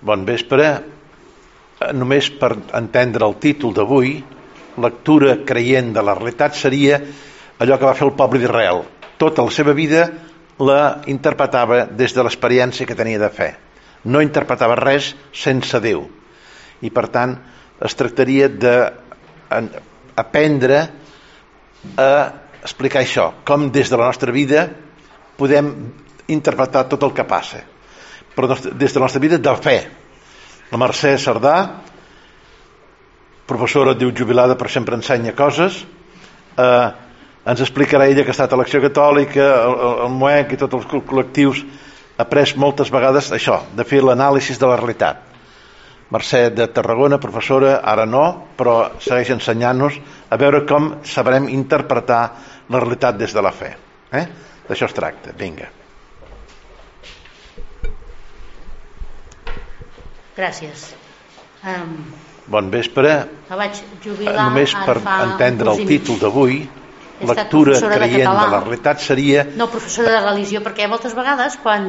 Bon vespre. Només per entendre el títol d'avui, lectura creient de la realitat seria allò que va fer el poble d'Israel. Tota la seva vida la interpretava des de l'experiència que tenia de fe. No interpretava res sense Déu. I per tant es tractaria d'aprendre a explicar això, com des de la nostra vida podem interpretar tot el que passa, però des de la nostra vida de fe. La Mercè Cerdà, professora, diu, jubilada, però sempre ensenya coses, ens explicarà ella que ha estat a l'Acció Catòlica, el MUEC i tots els col·lectius, ha après moltes vegades això, de fer l'anàlisi de la realitat. Mercè de Tarragona, professora, ara no, però segueix ensenyant-nos a veure com sabrem interpretar la realitat des de la fe. D'això es tracta. Vinga. Gràcies. Bon vespre. Només per entendre el títol d'avui, lectura creient de la realitat seria... No, professora de religió, perquè moltes vegades quan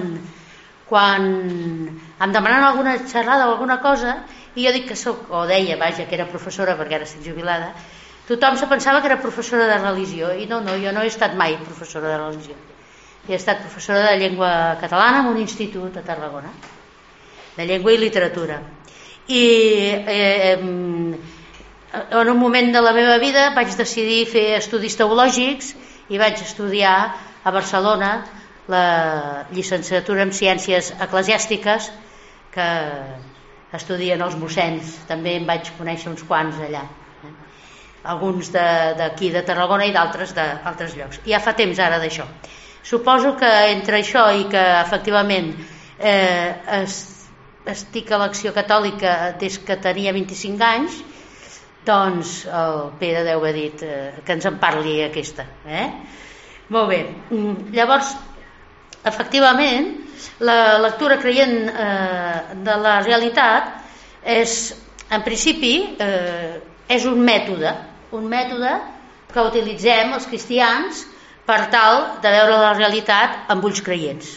em demanen alguna xerrada o alguna cosa i jo dic que soc, o deia, vaja, que era professora perquè ara estic jubilada, tothom se pensava que era professora de religió i no, jo no he estat mai professora de religió. He estat professora de llengua catalana en un institut a Tarragona, de llengua i literatura. I en un moment de la meva vida vaig decidir fer estudis teològics i vaig estudiar a Barcelona la llicenciatura en ciències eclesiàstiques que estudien els mossens. També em vaig conèixer uns quants allà, alguns d'aquí de Tarragona i d'altres d'altres llocs. Ja fa temps ara d'això. Suposo que entre això i que efectivament estic a l'Acció Catòlica des que tenia 25 anys, doncs el Pere deu haver dit que ens en parli aquesta. Molt bé. Llavors, efectivament, la lectura creient de la realitat és, en principi, és un mètode que utilitzem els cristians per tal de veure la realitat amb ulls creients.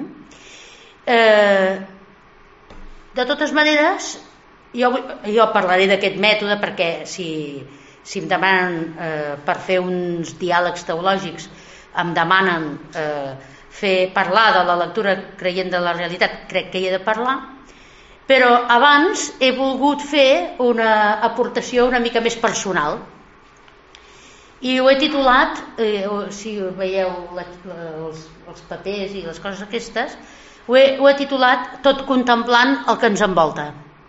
De totes maneres, jo parlaré d'aquest mètode perquè si em demanen per fer uns diàlegs teològics, em demanen parlar de la lectura creient de la realitat, crec que hi he de parlar, però abans he volgut fer una aportació una mica més personal i ho he titulat, si veieu els papers i les coses aquestes, ho he titulat Tot contemplant el que ens envolta.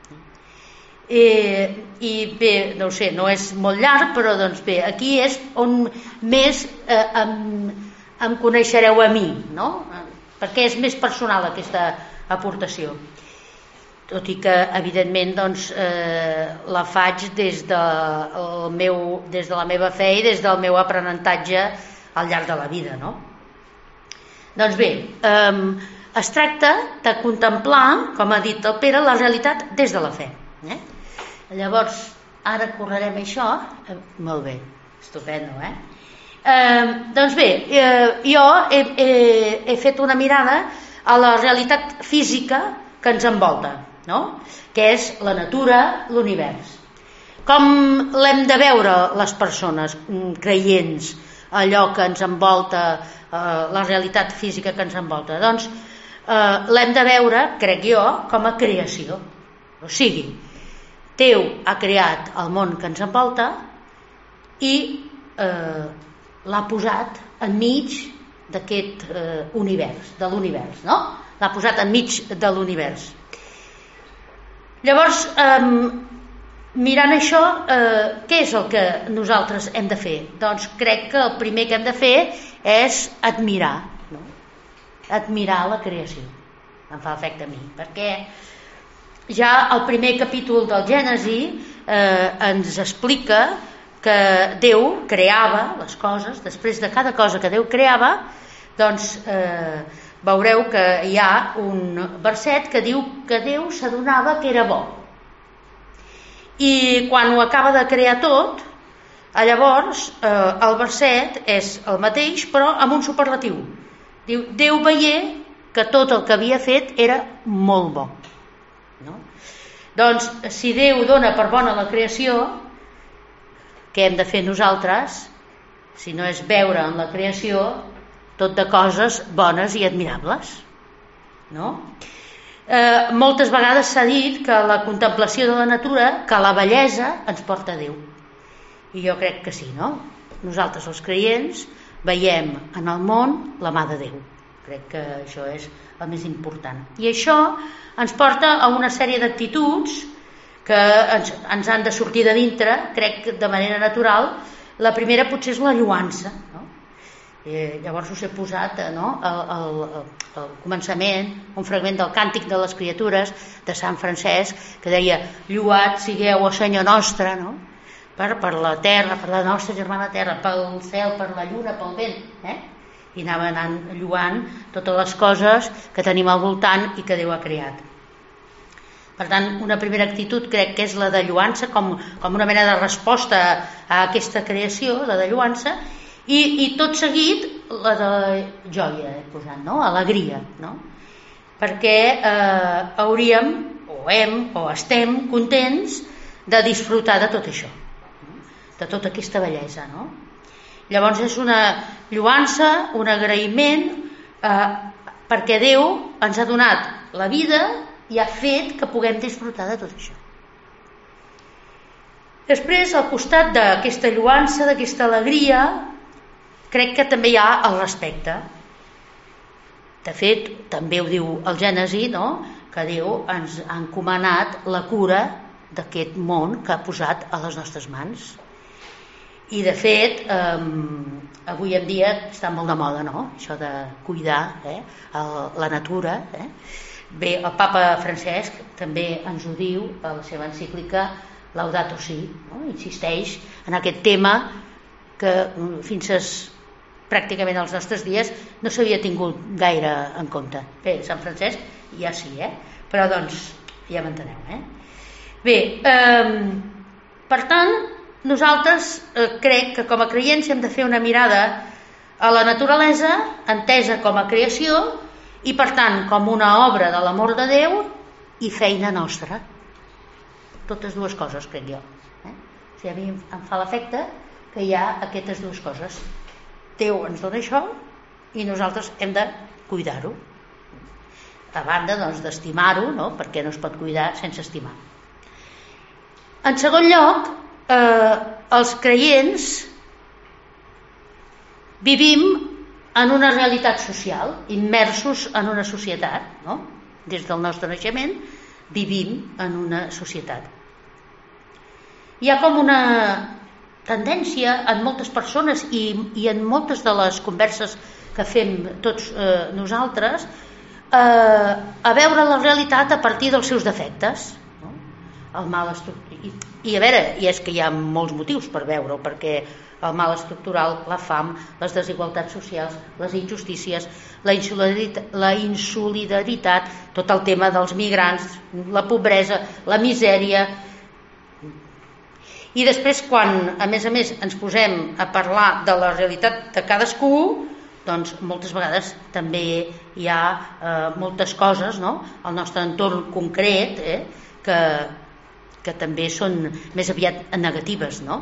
I bé, no ho sé, no és molt llarg, però doncs bé, aquí és on més em coneixereu a mi, no? Perquè és més personal aquesta aportació, tot i que evidentment doncs, la faig des de la meva fe i des del meu aprenentatge al llarg de la vida, no? Doncs bé, es tracta de contemplar, com ha dit el Pere, la realitat des de la fe. Llavors, ara correrem això. Molt bé, estupendo, doncs bé, jo he fet una mirada a la realitat física que ens envolta, no? Que és la natura, l'univers. Com l'hem de veure les persones creients, allò que ens envolta, la realitat física que ens envolta? Doncs l'hem de veure, crec jo, com a creació. O sigui, Déu ha creat el món que ens envolta i l'ha posat enmig d'aquest univers, de l'univers, no? L'ha posat enmig de l'univers. Llavors, mirant això, què és el que nosaltres hem de fer? Doncs crec que el primer que hem de fer és admirar, no? Admirar la creació. Em fa efecte a mi, perquè ja el primer capítol del Gènesi ens explica que Déu creava les coses. Després de cada cosa que Déu creava, doncs veureu que hi ha un verset que diu que Déu s'adonava que era bo, i quan ho acaba de crear tot, llavors el verset és el mateix però amb un superlatiu. Diu, Déu veié que tot el que havia fet era molt bo. no? Doncs si Déu dona per bona la creació, què hem de fer nosaltres si no és veure en la creació tot de coses bones i admirables, no? Moltes vegades s'ha dit que la contemplació de la natura, que la bellesa ens porta a Déu, i jo crec que sí, no? Nosaltres els creients veiem en el món la mà de Déu, crec que això és el més important, i això ens porta a una sèrie d'actituds que ens han de sortir de dintre, crec, de manera natural. La primera potser és la lloança, no? Llavors us he posat, no, al començament un fragment del Càntic de les Criatures de Sant Francesc que deia: lloat sigueu, o Senyor nostre, no? per la terra, per la nostra germana terra, pel cel, per la lluna, pel vent, i anava anant lloant totes les coses que tenim al voltant i que Déu ha creat. Per tant, una primera actitud crec que és la de lloança, com una mena de resposta a aquesta creació, la de lloança, i tot seguit la de joia, he posat, no? Alegria, no? Perquè hauríem, o estem contents de disfrutar de tot això, de tota aquesta bellesa, no? Llavors és una lloança, un agraïment, perquè Déu ens ha donat la vida i ha fet que puguem disfrutar de tot això. Després, al costat d'aquesta lloança, d'aquesta alegria, crec que també hi ha el respecte. De fet, també ho diu el Gènesi, no? Que Déu ens ha encomanat la cura d'aquest món que ha posat a les nostres mans. I de fet, avui en dia està molt de moda, no? Això de cuidar la natura. Bé, el papa Francesc també ens ho diu a la seva encíclica Laudato Si, no? Insisteix en aquest tema que fins pràcticament als nostres dies no s'havia tingut gaire en compte. Bé, Sant Francesc ja sí, però doncs ja m'enteneu. Bé, per tant, nosaltres crec que com a creients hem de fer una mirada a la naturalesa entesa com a creació i per tant com una obra de l'amor de Déu i feina nostra. Totes dues coses, crec jo. O sigui, a mi em fa l'efecte que hi ha aquestes dues coses. Déu ens dona això i nosaltres hem de cuidar-ho. A banda, doncs, d'estimar-ho, no? Perquè no es pot cuidar sense estimar. En segon lloc, els creients vivim en una realitat social, immersos en una societat, no? Des del nostre naixement vivim en una societat. Hi ha com una tendència en moltes persones i en moltes de les converses que fem tots nosaltres a veure la realitat a partir dels seus defectes, no? El mal i a veure, i és que hi ha molts motius per veure-ho, perquè el mal estructural, la fam, les desigualtats socials, les injustícies, la insolidaritat, tot el tema dels migrants, la pobresa, la misèria. I després, quan a més ens posem a parlar de la realitat de cadascú, doncs moltes vegades també hi ha moltes coses, no? Al nostre entorn concret que també són més aviat negatives, no?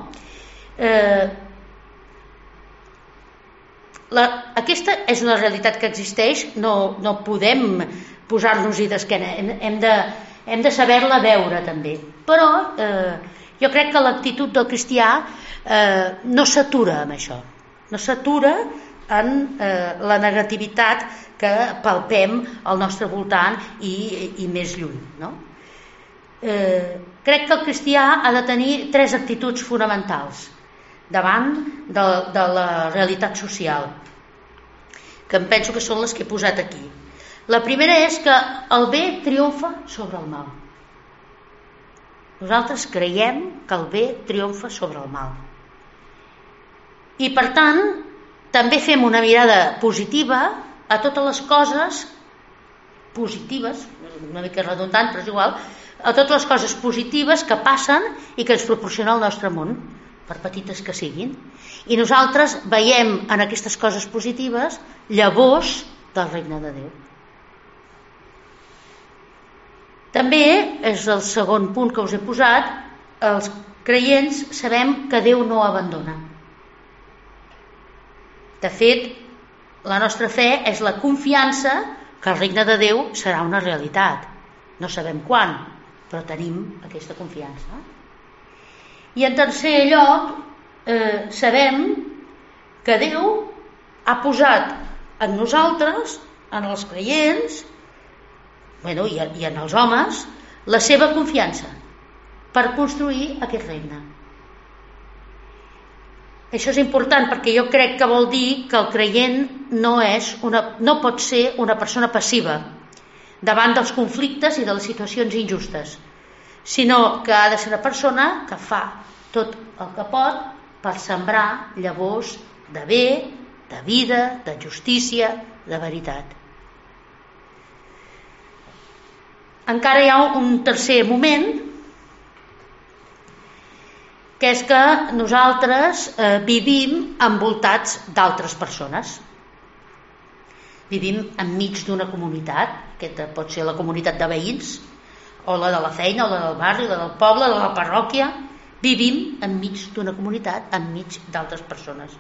Aquesta és una realitat que existeix, no podem posar-nos-hi d'esquena, hem de saber-la veure també, però jo crec que l'actitud del cristià no s'atura amb això, no s'atura en la negativitat que palpem al nostre voltant i més lluny, no? Crec que el cristià ha de tenir 3 actituds fonamentals davant de la realitat social, que em penso que són les que he posat aquí. La primera és que el bé triomfa sobre el mal. Nosaltres creiem que el bé triomfa sobre el mal. I per tant, també fem una mirada positiva a totes les coses positives, una mica redundant però és igual, a totes les coses positives que passen i que ens proporciona el nostre món, per petites que siguin. I nosaltres veiem en aquestes coses positives llavors del regne de Déu. També, és el segon punt que us he posat, els creients sabem que Déu no abandona. De fet, la nostra fe és la confiança que el regne de Déu serà una realitat. No sabem quan, però tenim aquesta confiança. I en tercer lloc, sabem que Déu ha posat en nosaltres, en els creients, i en els homes, la seva confiança per construir aquest regne. Això és important perquè jo crec que vol dir que el creient no pot ser una persona passiva davant dels conflictes i de les situacions injustes, sinó que ha de ser una persona que fa tot el que pot per sembrar llavors de bé, de vida, de justícia, de veritat. Encara hi ha un tercer moment, que és que nosaltres vivim envoltats d'altres persones. Vivim enmig d'una comunitat, que pot ser la comunitat de veïns, o la de la feina, o la del barri, la del poble, la de la parròquia. Vivim enmig d'una comunitat, enmig d'altres persones.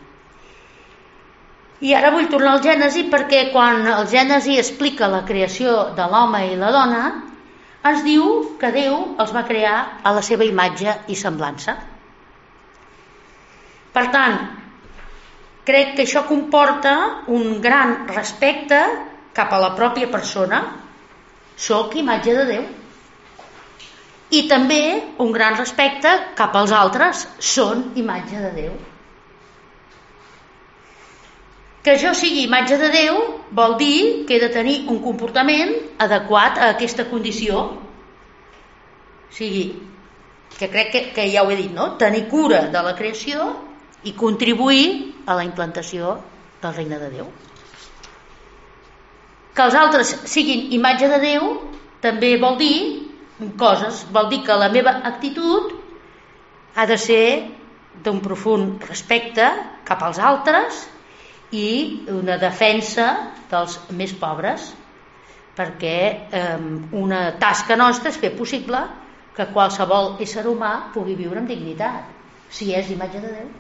I ara vull tornar al Gènesi perquè quan el Gènesi explica la creació de l'home i la dona, ens diu que Déu els va crear a la seva imatge i semblança. Per tant, crec que això comporta un gran respecte cap a la pròpia persona. Soc imatge de Déu. I també un gran respecte cap als altres. Són imatge de Déu. Que jo sigui imatge de Déu vol dir que he de tenir un comportament adequat a aquesta condició. O sigui, que crec que ja ho he dit, no? Tenir cura de la creació i contribuir a la implantació del regne de Déu. Que els altres siguin imatge de Déu també vol dir coses. Vol dir que la meva actitud ha de ser d'un profund respecte cap als altres i una defensa dels més pobres, perquè una tasca nostra és fer possible que qualsevol ésser humà pugui viure amb dignitat, si és imatge de Déu.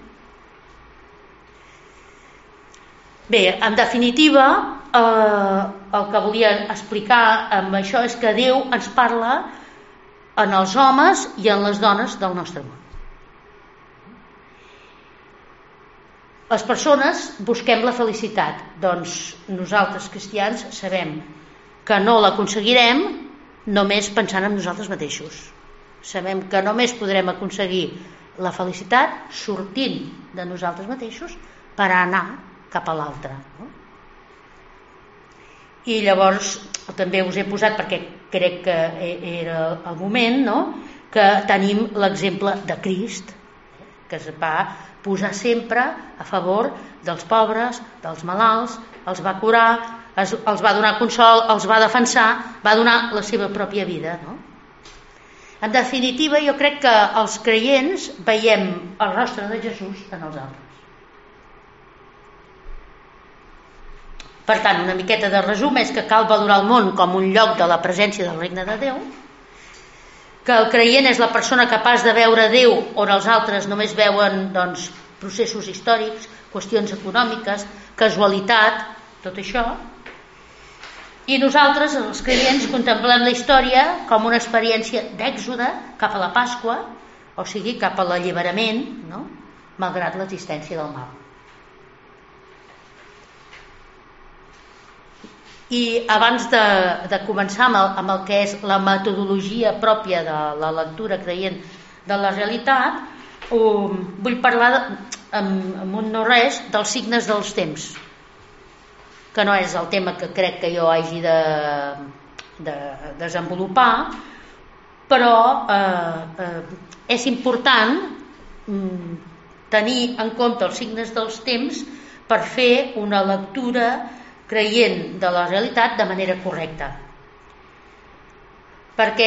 Bé, en definitiva, el que volia explicar amb això és que Déu ens parla en els homes i en les dones del nostre món. Les persones busquem la felicitat, doncs nosaltres cristians sabem que no l'aconseguirem només pensant en nosaltres mateixos. Sabem que només podrem aconseguir la felicitat sortint de nosaltres mateixos per anar cap a l'altre. I llavors també us he posat, perquè crec que era el moment, no? Que tenim l'exemple de Crist, que es va posar sempre a favor dels pobres, dels malalts, els va curar, els va donar consol, els va defensar, va donar la seva pròpia vida, no? En definitiva, jo crec que els creients veiem el rostre de Jesús en els altres. Per tant, una miqueta de resum és que cal valorar el món com un lloc de la presència del regne de Déu, que el creient és la persona capaç de veure Déu on els altres només veuen processos històrics, qüestions econòmiques, casualitat, tot això. I nosaltres, els creients, contemplem la història com una experiència d'èxode cap a la Pasqua, o sigui, cap a l'alliberament, no? Malgrat l'existència del mal. I abans de començar amb el que és la metodologia pròpia de la lectura creient de la realitat, vull parlar amb un no res dels signes dels temps, que no és el tema que crec que jo hagi de desenvolupar, però és important tenir en compte els signes dels temps per fer una lectura creient de la realitat de manera correcta, perquè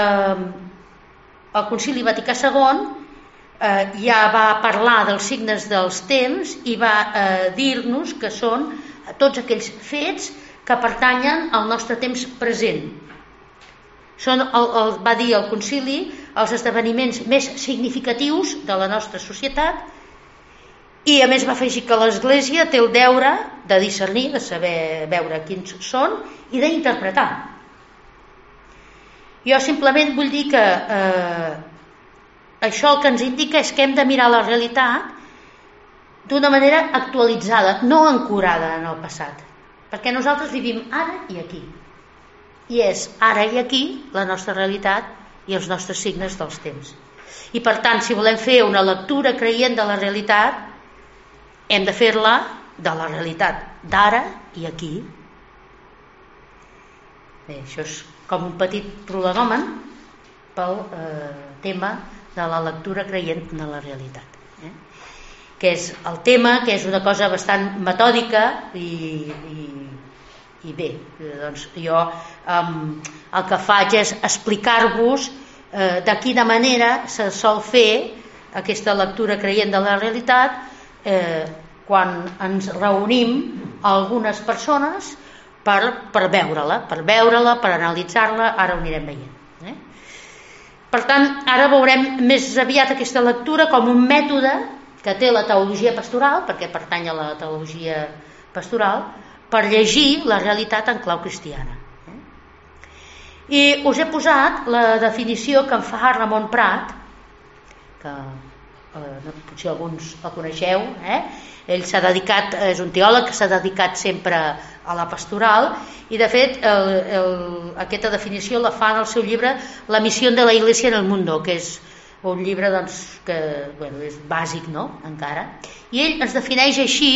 el Concili Vaticà II ja va parlar dels signes dels temps i va dir-nos que són tots aquells fets que pertanyen al nostre temps present, Són, va dir el concili, els esdeveniments més significatius de la nostra societat, i a més va afegir que l'Església té el deure de discernir, de saber veure quins són i d'interpretar. Jo simplement vull dir que això el que ens indica és que hem de mirar la realitat d'una manera actualitzada, no ancorada en el passat, perquè nosaltres vivim ara i aquí, i és ara i aquí la nostra realitat i els nostres signes dels temps. I per tant, si volem fer una lectura creient de la realitat, hem de fer-la de la realitat d'ara i aquí. Bé, això és com un petit prolegòmen pel tema de la lectura creient de la realitat, que és el tema, que és una cosa bastant metòdica i bé, doncs jo el que faig és explicar-vos de quina manera se sol fer aquesta lectura creient de la realitat quan ens reunim algunes persones per veure-la, per analitzar-la. Ara ho anirem veient. Per tant, ara veurem més aviat aquesta lectura com un mètode que té la teologia pastoral, perquè pertany a la teologia pastoral, per llegir la realitat en clau cristiana. I us he posat la definició que en fa Ramon Prat, que potser alguns el coneixeu, ell s'ha dedicat, és un teòleg que s'ha dedicat sempre a la pastoral, i de fet aquesta definició la fa en el seu llibre La misión de la Iglesia en el mundo, que és un llibre que és bàsic, encara, i ell ens defineix així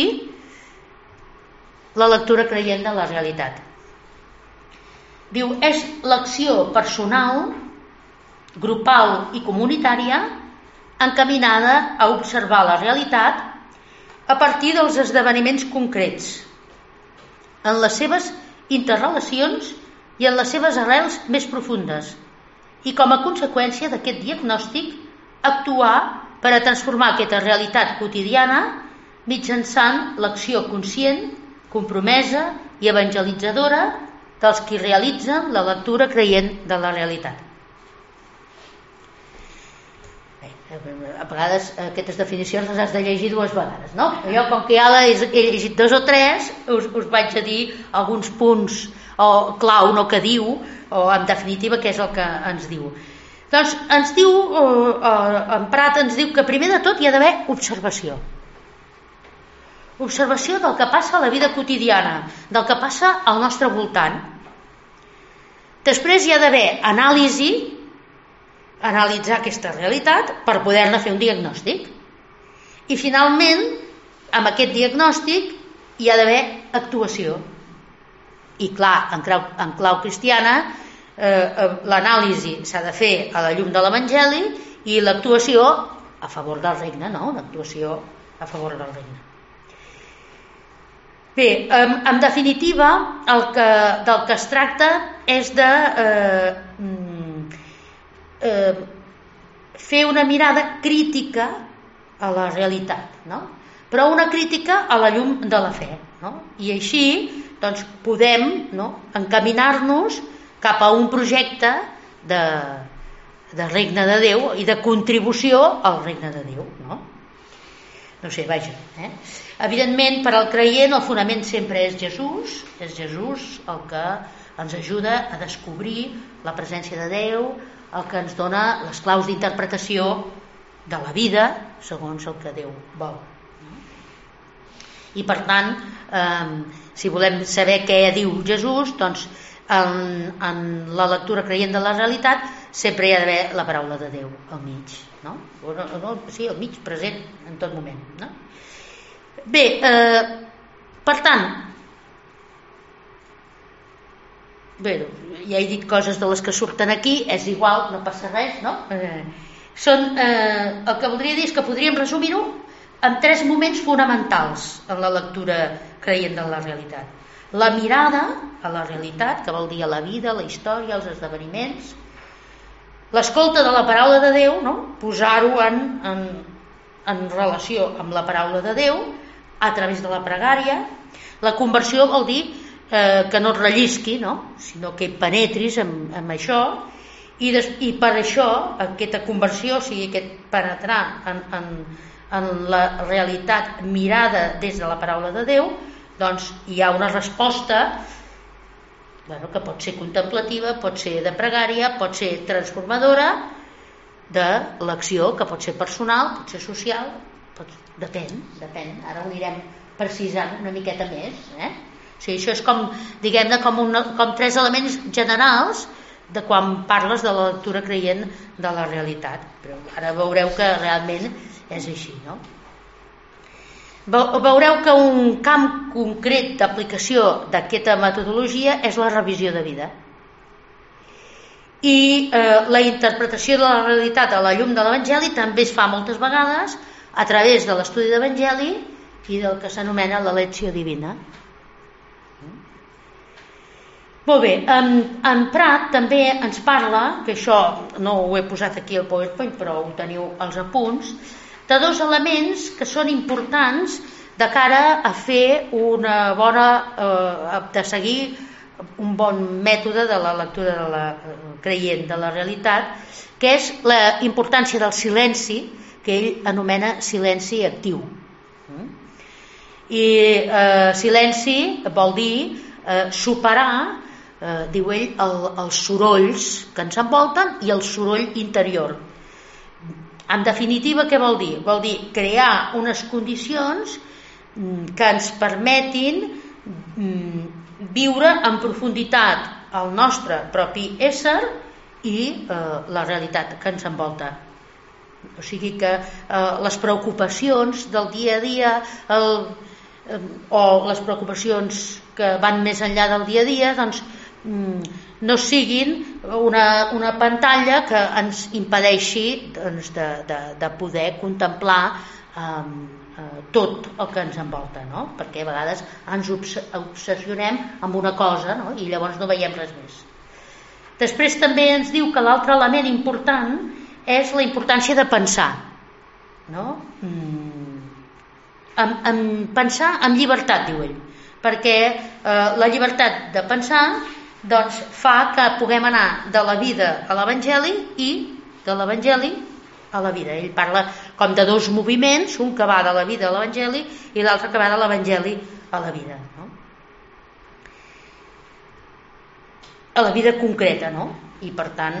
la lectura creient de la realitat. Diu, és l'acció personal, grupal i comunitària encaminada a observar la realitat a partir dels esdeveniments concrets, en les seves interrelacions i en les seves arrels més profundes, i com a conseqüència d'aquest diagnòstic actuar per a transformar aquesta realitat quotidiana mitjançant l'acció conscient, compromesa i evangelitzadora dels qui realitzen la lectura creient de la realitat. A vegades aquestes definicions les has de llegir dues vegades, no? Jo, com que ja he llegit dos o tres, us vaig a dir alguns punts clau que diu, o en definitiva què és el que ens diu. Doncs ens diu, en Prat ens diu que primer de tot hi ha d'haver observació. Observació del que passa a la vida quotidiana, del que passa al nostre voltant. Després hi ha d'haver anàlisi, analitzar aquesta realitat per poder-ne fer un diagnòstic. I finalment, amb aquest diagnòstic hi ha d'haver actuació. I clar, en clau cristiana, l'anàlisi s'ha de fer a la llum de l'Evangeli i l'actuació a favor del regne, l'actuació a favor del regne. Bé, en definitiva, del que es tracta és de fer una mirada crítica a la realitat, però una crítica a la llum de la fe, i així doncs, podem encaminar-nos cap a un projecte de regne de Déu i de contribució al regne de Déu. No sé, vaja. Evidentment, per al creient el fonament sempre és Jesús el que ens ajuda a descobrir la presència de Déu, el que ens dona les claus d'interpretació de la vida segons el que Déu vol. I per tant, si volem saber què diu Jesús, doncs en la lectura creient de la realitat sempre hi ha d'haver la paraula de Déu al mig, sí, al mig, present en tot moment. Bé, per tant, bé, ja he dit coses de les que surten aquí, és igual, no passa res, el que voldria dir és que podríem resumir-ho en tres moments fonamentals en la lectura creient de la realitat. La mirada a la realitat, que vol dir a la vida, la història, els esdeveniments, l'escolta de la paraula de Déu, posar-ho en relació amb la paraula de Déu a través de la pregària. La conversió vol dir que no et rellisqui, no? Sinó que penetris en això, i per això aquesta conversió, o sigui, aquest penetrar en la realitat mirada des de la paraula de Déu, doncs hi ha una resposta que pot ser contemplativa, pot ser de pregària, pot ser transformadora de l'acció, que pot ser personal, pot ser social, depèn, ara ho anirem precisant una miqueta més, O sigui, això és com, diguem-ne, com 3 elements generals de quan parles de la lectura creient de la realitat, però ara veureu que realment és així, no? Veureu que un camp concret d'aplicació d'aquesta metodologia és la revisió de vida i la interpretació de la realitat a la llum de l'Evangeli també es fa moltes vegades a través de l'estudi d'Evangeli i del que s'anomena la lecció divina. Molt bé, en Prat també ens parla, que això no ho he posat aquí al PowerPoint però ho teniu als apunts, de 2 elements que són importants de cara a fer una bona, de seguir un bon mètode de la lectura de la creient de la realitat, que és la importància del silenci, que ell anomena silenci actiu. I silenci vol dir superar, diu ell, els sorolls que ens envolten i el soroll interior. En definitiva, què vol dir? Vol dir crear unes condicions que ens permetin viure en profunditat el nostre propi ésser i la realitat que ens envolta. O sigui que les preocupacions del dia a dia o les preocupacions que van més enllà del dia a dia, doncs no siguin una pantalla que ens impedeixi de poder contemplar tot el que ens envolta, no? Perquè a vegades ens obsessionem amb una cosa, no? I llavors no veiem res més. Després també ens diu que l'altre element important és la importància de pensar, no? Pensar amb llibertat, diu ell, perquè la llibertat de pensar doncs fa que puguem anar de la vida a l'Evangeli i de l'Evangeli a la vida. Ell parla com de 2 moviments, un que va de la vida a l'Evangeli i l'altre que va de l'Evangeli a la vida, no? A la vida concreta, no? I per tant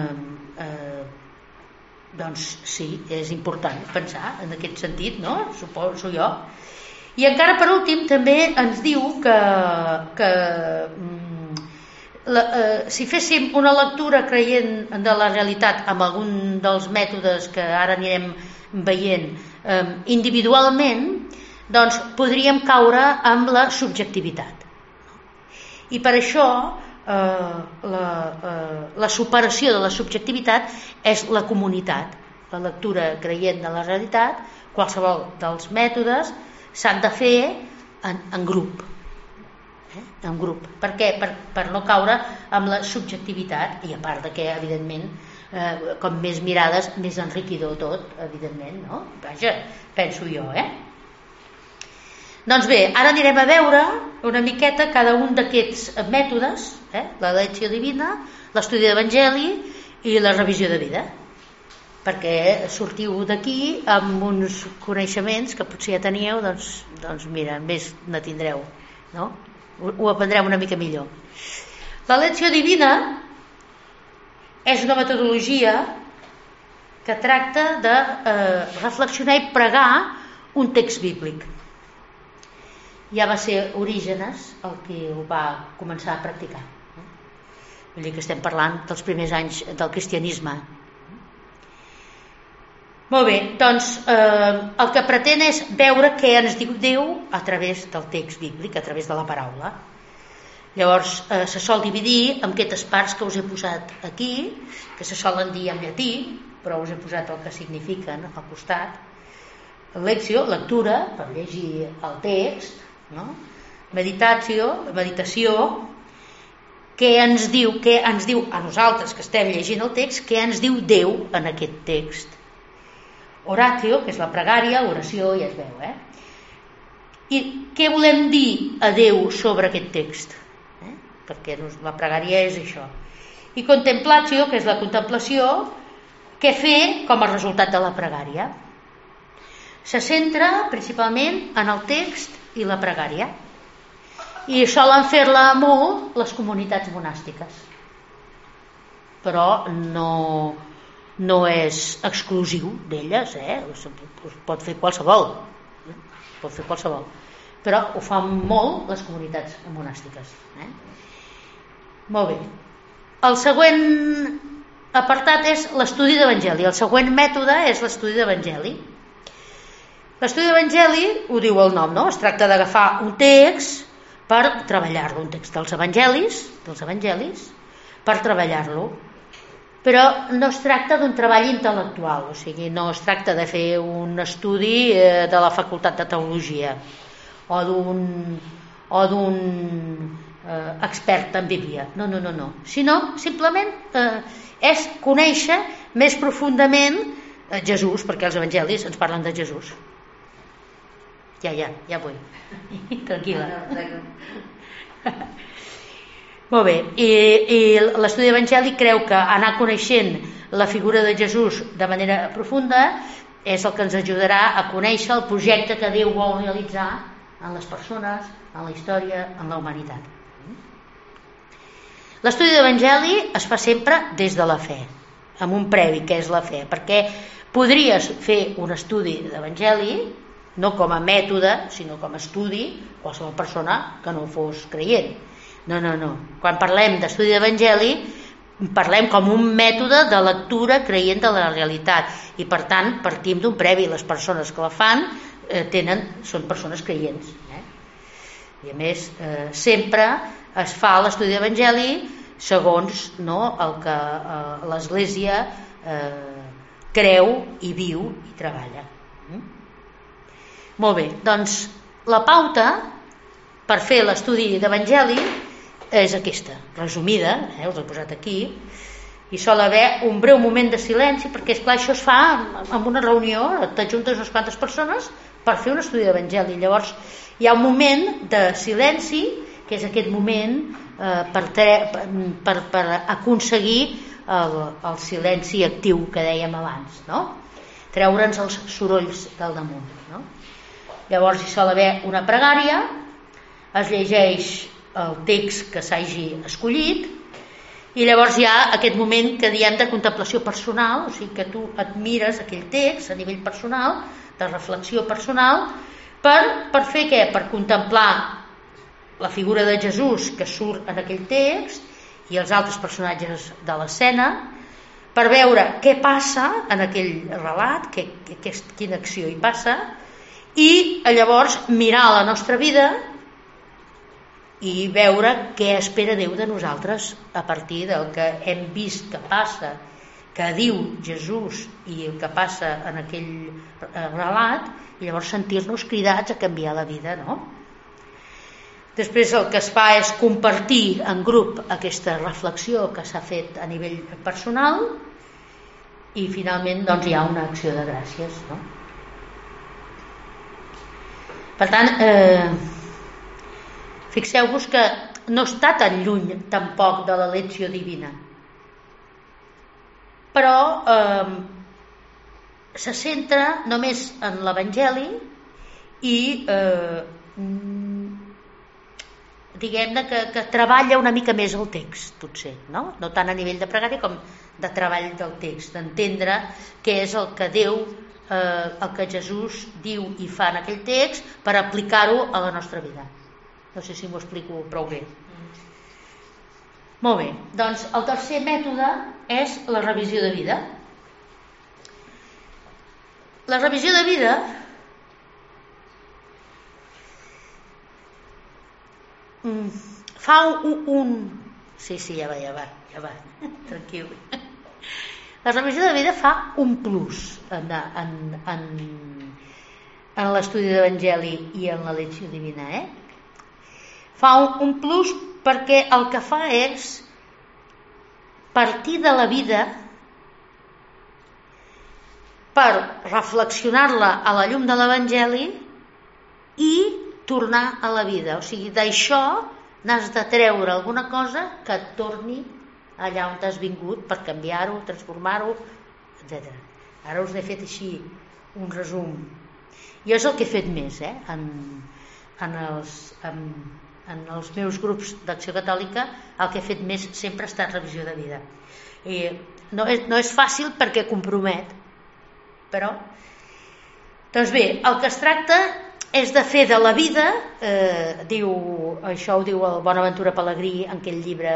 doncs sí, és important pensar en aquest sentit, no? Suposo jo. I encara per últim també ens diu que si féssim una lectura creient de la realitat amb algun dels mètodes que ara anirem veient individualment, doncs podríem caure amb la subjectivitat. I per això la superació de la subjectivitat és la comunitat. La lectura creient de la realitat, qualsevol dels mètodes s'han de fer en grup. En grup. Per què? Per no caure amb la subjectivitat, i a part de que evidentment com més mirades més enriquidor tot, evidentment, no? Vaja, penso jo, Doncs bé, ara anirem a veure una miqueta cada un d'aquests mètodes, la lecció divina, l'estudi d'Evangeli i la revisió de vida, perquè sortiu d'aquí amb uns coneixements que potser ja teníeu, doncs mira, més ne tindreu, no? Ho aprendrem una mica millor. La lecció divina és una metodologia que tracta de reflexionar i pregar un text bíblic. Ja va ser Orígenes el que ho va començar a practicar. Vull dir que estem parlant dels primers anys del cristianisme. Molt bé, doncs el que pretén és veure què ens diu Déu a través del text bíblic, a través de la paraula. Llavors se sol dividir en aquestes parts que us he posat aquí, que se solen dir en llatí, però us he posat el que signifiquen al costat. Lecció, lectura, per llegir el text, no? Meditació, què ens diu a nosaltres que estem llegint el text, què ens diu Déu en aquest text. Oratio, que és la pregària, oració, ja es veu, I què volem dir a Déu sobre aquest text? perquè la pregària és això. I contemplatio, que és la contemplació, què fer com a resultat de la pregària. Se centra principalment en el text i la pregària, i solen fer-la molt les comunitats monàstiques, però no és exclusiu d'elles, pot fer qualsevol, però ho fan molt les comunitats monàstiques. Molt bé. El següent apartat és l'estudi d'Evangeli. El següent mètode és l'estudi d'Evangeli. L'estudi d'Evangeli, ho diu el nom, no? Es tracta d'agafar un text per treballar-lo, un text dels evangelis, per treballar-lo. Però no es tracta d'un treball intel·lectual, o sigui, no es tracta de fer un estudi de la facultat de teologia o d'un expert en Bíblia, no, sinó simplement és conèixer més profundament Jesús, perquè els evangelis ens parlen de Jesús. Ja vull. Tranquil·la. Molt bé, i l'estudi evangèlic creu que anar coneixent la figura de Jesús de manera profunda és el que ens ajudarà a conèixer el projecte que Déu vol realitzar en les persones, en la història, en la humanitat. L'estudi d'Evangeli es fa sempre des de la fe, amb un previ, que és la fe, perquè podries fer un estudi d'Evangeli no com a mètode, sinó com a estudi, qualsevol persona que no fos creient. No. Quan parlem d'estudi d'Evangeli, parlem com un mètode de lectura creient de la realitat, i per tant partim d'un previ. Les persones que la fan són persones creients. I a més, sempre es fa l'estudi d'Evangeli segons el que l'Església creu i viu i treballa. Molt bé, doncs la pauta per fer l'estudi d'Evangeli és aquesta, resumida, us l'he posat aquí, i sol haver un breu moment de silenci, perquè esclar, això es fa en una reunió, t'ajuntes unes quantes persones per fer un estudi d'Evangeli. Llavors hi ha un moment de silenci, que és aquest moment per aconseguir el silenci actiu que dèiem abans, no? Treure'ns els sorolls del damunt, no? Llavors hi sol haver una pregària, es llegeix el text que s'hagi escollit, i llavors hi ha aquest moment que diem de contemplació personal, o sigui que tu admires aquell text a nivell personal, de reflexió personal, per fer què? Per contemplar la figura de Jesús que surt en aquell text i els altres personatges de l'escena, per veure què passa en aquell relat, quina acció hi passa, i llavors mirar la nostra vida i veure què espera Déu de nosaltres a partir del que hem vist que passa, que diu Jesús i el que passa en aquell relat, i llavors sentir-nos cridats a canviar la vida, no? Després el que es fa és compartir en grup aquesta reflexió que s'ha fet a nivell personal, i finalment doncs hi ha una acció de gràcies, no? Per tant, fixeu-vos que no està tan lluny tampoc de la lecció divina, però se centra només en l'Evangeli i diguem-ne que treballa una mica més el text, potser, no tant a nivell de pregària com de treball del text, d'entendre què és el que Déu, el que Jesús diu i fa en aquell text per aplicar-ho a la nostra vida. No sé si m'ho explico prou bé. Molt bé, doncs el tercer mètode és la revisió de vida. La revisió de vida fa un... Sí, ja va, tranquil. La revisió de vida fa un plus en l'estudi d'Evangeli i en la lecció divina, Fa un plus perquè el que fa és partir de la vida per reflexionar-la a la llum de l'Evangeli i tornar a la vida. O sigui, d'això n'has de treure alguna cosa que et torni allà on t'has vingut per canviar-ho, transformar-ho, etc. Ara us n'he fet així un resum. Jo és el que he fet més, en els meus grups d'acció catòlica. El que he fet més sempre ha estat revisió de vida. I no és fàcil perquè compromet, però doncs bé, el que es tracta és de fer de la vida, això ho diu el Bonaventura Pelegrí en aquell llibre,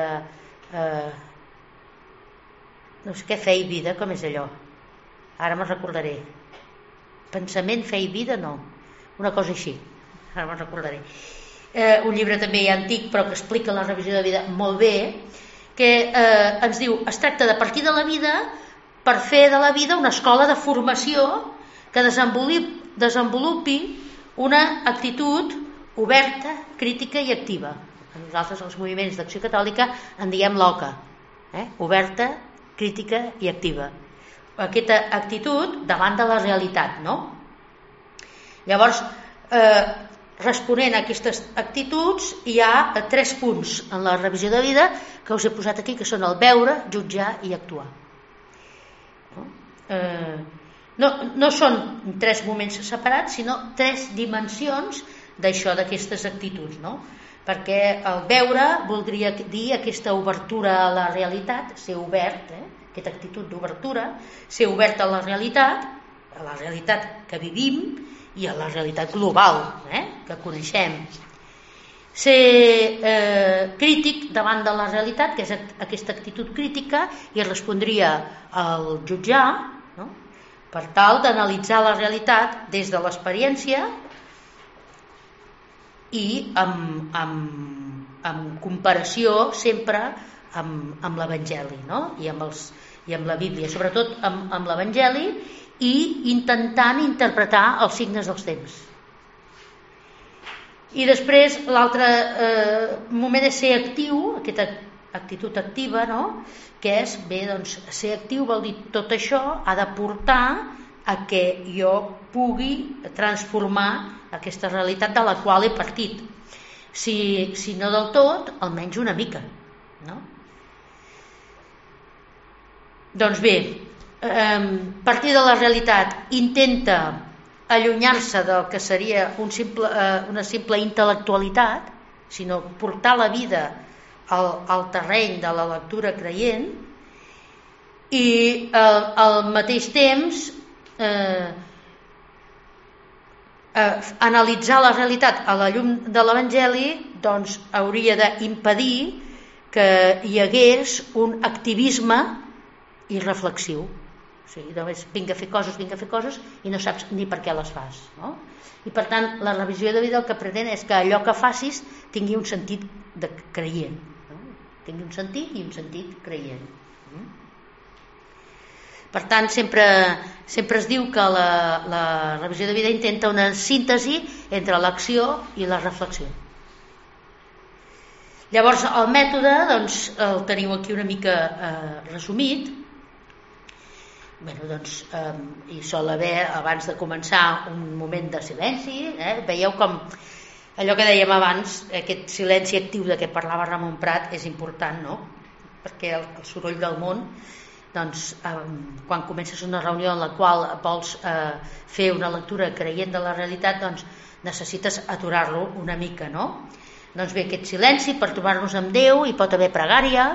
no sé què, Fe i vida, com és allò? Ara me'n recordaré. Pensament, fe i vida, no. Una cosa així, ara me'n recordaré. Un llibre també antic, però que explica la revisió de vida molt bé, que ens diu, es tracta de partir de la vida per fer de la vida una escola de formació que desenvolupi una actitud oberta, crítica i activa. Nosaltres, els moviments d'acció catòlica, en diem l'OCA, oberta, crítica i activa. Aquesta actitud davant de la realitat, no? Llavors, responent a aquestes actituds, hi ha 3 punts en la revisió de vida que us he posat aquí, que són el veure, jutjar i actuar. No són 3 moments separats, sinó 3 dimensions d'això, d'aquestes actituds, no? Perquè el veure voldria dir aquesta obertura a la realitat, ser obert, aquesta actitud d'obertura, ser obert a la realitat que vivim i a la realitat global, que coneixem. Ser crític davant de la realitat, que és aquesta actitud crítica, i respondria al jutjar, no? Per tal d'analitzar la realitat des de l'experiència i amb comparació sempre amb l'Evangeli, no? I amb la Bíblia, sobretot amb l'Evangeli, i intentant interpretar els signes dels temps. I després l'altre moment és ser actiu, aquesta actitud activa, no? Que és, bé, doncs, ser actiu vol dir tot això ha de portar a que jo pugui transformar aquesta realitat de la qual he partit. Si no del tot, almenys una mica, no? Doncs bé, partir de la realitat intenta allunyar-se del que seria una simple intel·lectualitat, sinó portar la vida al terreny de la lectura creient, i al mateix temps analitzar la realitat a la llum de l'Evangeli, doncs hauria d'impedir que hi hagués un activisme irreflexiu. O sigui, només vinc a fer coses i no saps ni per què les fas, no? I per tant la revisió de vida el que pretén és que allò que facis tingui un sentit de creient, no? Tingui un sentit i un sentit creient. Per tant sempre es diu que la revisió de vida intenta una síntesi entre l'acció i la reflexió. Llavors el mètode, doncs, el teniu aquí una mica resumit. Doncs, hi sol haver, abans de començar, un moment de silenci. Veieu com allò que dèiem abans, aquest silenci actiu de què parlava Ramon Prat és important, no? Perquè el soroll del món, doncs, quan comences una reunió en la qual vols fer una lectura creient de la realitat, doncs necessites aturar-lo una mica, no? Doncs bé, aquest silenci per trobar-nos amb Déu, hi pot haver pregària,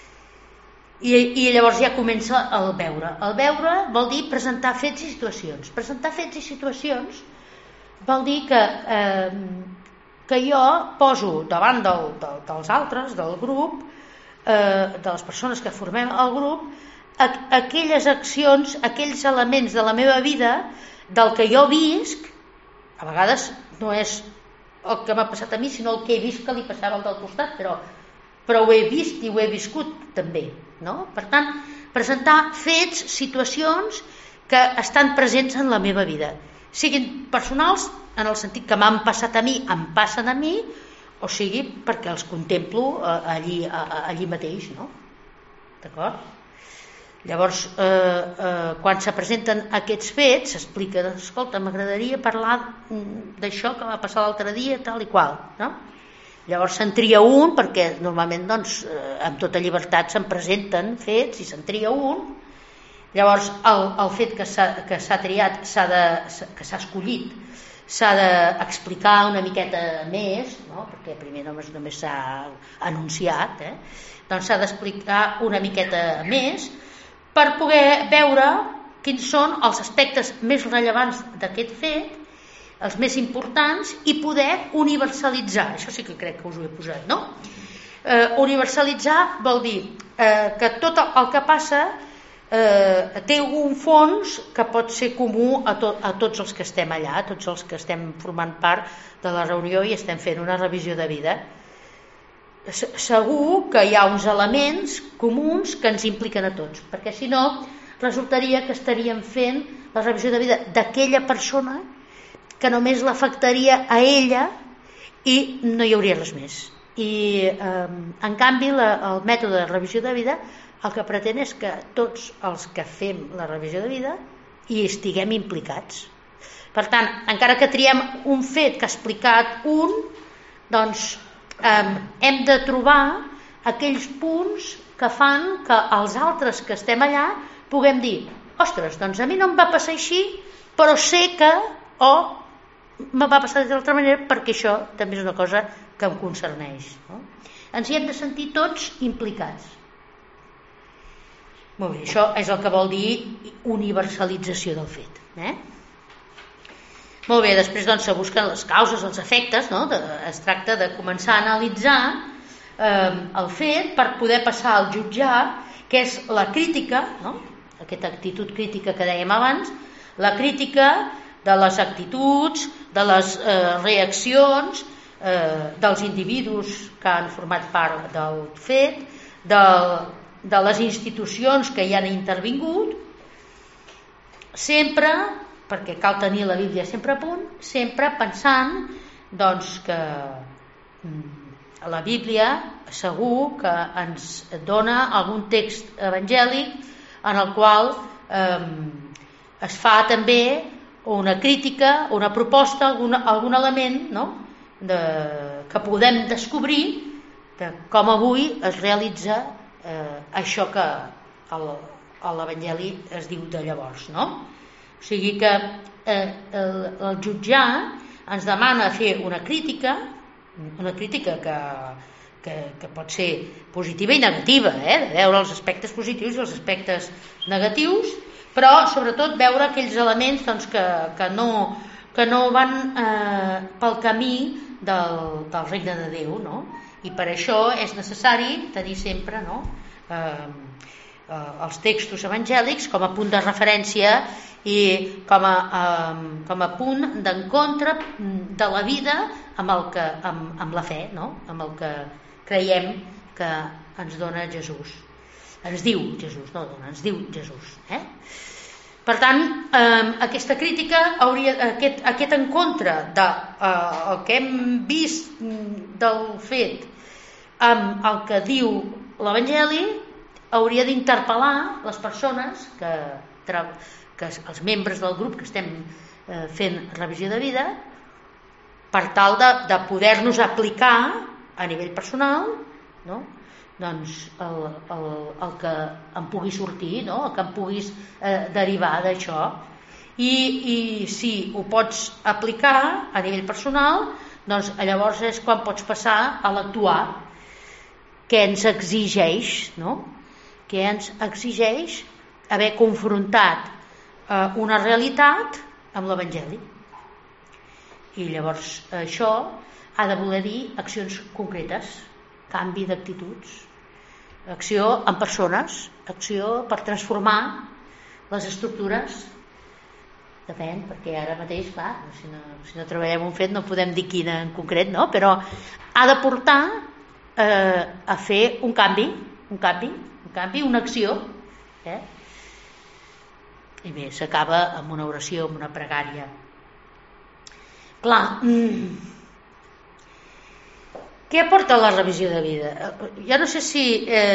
i llavors ja comença el veure. El veure vol dir presentar fets i situacions. Presentar fets i situacions vol dir que jo poso davant dels altres, del grup, de les persones que formem el grup, aquelles accions, aquells elements de la meva vida, del que jo visc. A vegades no és el que m'ha passat a mi, sinó el que he vist que li passava al del costat, però ho he vist i ho he viscut també, no? Per tant, presentar fets, situacions que estan presents en la meva vida, siguin personals en el sentit que m'han passat a mi, em passen a mi, o sigui perquè els contemplo allí mateix, no? D'acord? Llavors, quan se presenten aquests fets, s'explica, escolta, m'agradaria parlar d'això que va passar l'altre dia, tal i qual, no? Llavors se'n tria un, perquè normalment doncs, amb tota llibertat se'n presenten fets i se'n tria un. Llavors el fet que s'ha triat, que s'ha escollit, s'ha d'explicar una miqueta més, no? Perquè primer només s'ha anunciat, doncs s'ha d'explicar una miqueta més per poder veure quins són els aspectes més rellevants d'aquest fet, els més importants, i poder universalitzar. Això sí que crec que us ho he posat, no? Universalitzar vol dir que tot el que passa té un fons que pot ser comú a tots els que estem allà, a tots els que estem formant part de la reunió i estem fent una revisió de vida. Segur que hi ha uns elements comuns que ens impliquen a tots, perquè si no resultaria que estaríem fent la revisió de vida d'aquella persona que només l'afectaria a ella i no hi hauria res més. I en canvi el mètode de revisió de vida el que pretén és que tots els que fem la revisió de vida hi estiguem implicats. Per tant, encara que triem un fet que ha explicat un, doncs hem de trobar aquells punts que fan que els altres que estem allà puguem dir, ostres, doncs a mi no em va passar així, però sé que, o me va passar d'altra manera perquè això també és una cosa que em concerneix, no? Ens hi hem de sentir tots implicats. Molt bé, això és el que vol dir universalització del fet. Molt bé, després doncs se busquen les causes, els efectes, no? Es tracta de començar a analitzar el fet per poder passar al jutjar, que és la crítica, no? Aquesta actitud crítica que dèiem abans, la crítica de les actituds, de les reaccions dels individus que han format part del fet, de les institucions que hi han intervingut, sempre, perquè cal tenir la Bíblia sempre a punt, sempre pensant doncs, que la Bíblia segur que ens dona algun text evangèlic en el qual es fa també una crítica, una proposta, algun element, no? Que podem descobrir de com avui es realitza això que l'Evangeli es diu de llavors, no? O sigui que el jutjar ens demana fer una crítica que pot ser positiva i negativa, de veure els aspectes positius i els aspectes negatius, però sobretot veure aquells elements doncs, que no van pel camí del regne de Déu, no? I per això és necessari tenir sempre, no? Els textos evangèlics com a punt de referència i com a punt d'encontre de la vida amb la fe, no? Amb el que creiem que ens dona Jesús. Ens diu Jesús, no dona, ens diu Jesús. Per tant, aquesta crítica, aquest encontre del que hem vist del fet amb el que diu l'Evangeli hauria d'interpel·lar les persones que els membres del grup que estem fent revisió de vida per tal de poder-nos aplicar a nivell personal, no? Doncs el que em pugui sortir, no? El que em puguis derivar d'això. I si ho pots aplicar a nivell personal, doncs llavors és quan pots passar a l'actuar, que ens exigeix, no? Que ens exigeix haver confrontat una realitat amb l'Evangeli. I llavors això ha de voler dir accions concretes, canvi d'actituds, acció en persones, acció per transformar les estructures. Depèn, perquè ara mateix, clar, si no treballem un fet no podem dir quina en concret, no? Però ha de portar a fer un canvi, una acció. I bé, s'acaba amb una oració, amb una pregària. Clar, què aporta la revisió de vida? Jo no sé si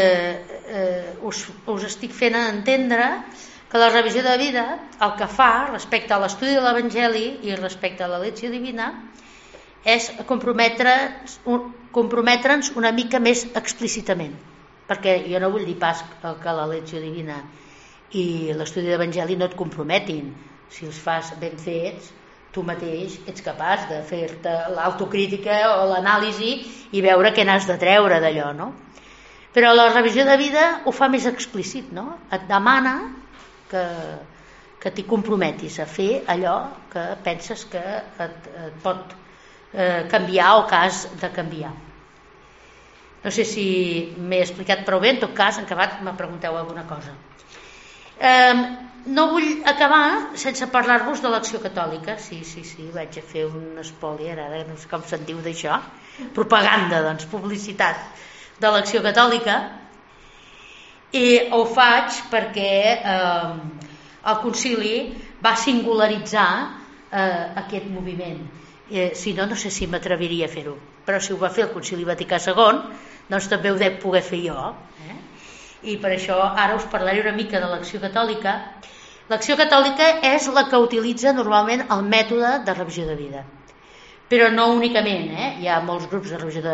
us estic fent entendre que la revisió de vida el que fa respecte a l'estudi de l'Evangeli i respecte a la lecció divina és comprometre'ns una mica més explícitament, perquè jo no vull dir pas que la lecció divina i l'estudi d'Evangeli no et comprometin. Si els fas ben fets, tu mateix ets capaç de fer-te l'autocrítica o l'anàlisi i veure què n'has de treure d'allò, no? Però la revisió de vida ho fa més explícit, no? Et demana que t'hi comprometis a fer allò que penses que et pot canviar o que has de canviar. No sé si m'he explicat prou bé, en tot cas, en acabat me pregunteu alguna cosa. No vull acabar sense parlar-vos de l'Acció Catòlica. Sí, vaig a fer un spoiler, ara no sé com se'n diu d'això. Propaganda, doncs, publicitat de l'Acció Catòlica. I ho faig perquè el concili va singularitzar aquest moviment. Si no, no sé si m'atreviria a fer-ho. Però si ho va fer el Concili Vaticà II, doncs també ho dec poder fer jo. I per això ara us parlaré una mica de l'Acció Catòlica. L'Acció Catòlica és la que utilitza normalment el mètode de revisió de vida, però no únicament, hi ha molts grups de revisió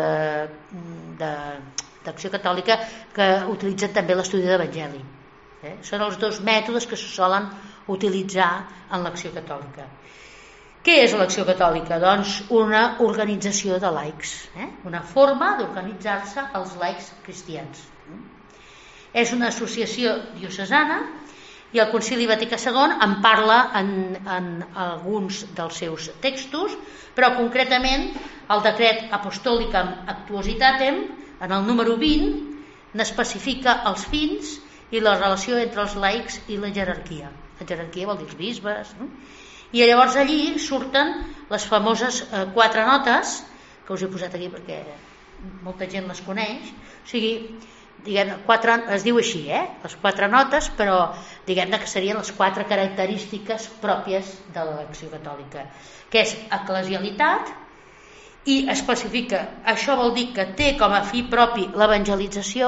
d'Acció Catòlica que utilitzen també l'estudi d'Evangeli. Són els dos mètodes que se solen utilitzar en l'Acció Catòlica. Què és l'Acció Catòlica? Doncs una organització de laics, una forma d'organitzar-se els laics cristians. És una associació diocesana i el Concili Vaticà II en parla en alguns dels seus textos, però concretament el decret Apostolicam Actuositatem, en el número 20, n'especifica els fins i la relació entre els laics i la jerarquia. La jerarquia vol dir els bisbes. I llavors allí surten les famoses 4 notes, que us he posat aquí perquè molta gent les coneix. O sigui, es diu així, les 4 notes, però diguem-ne que serien les 4 característiques pròpies de l'Acció Catòlica, que és eclesialitat, i especifica, això vol dir que té com a fi propi l'evangelització.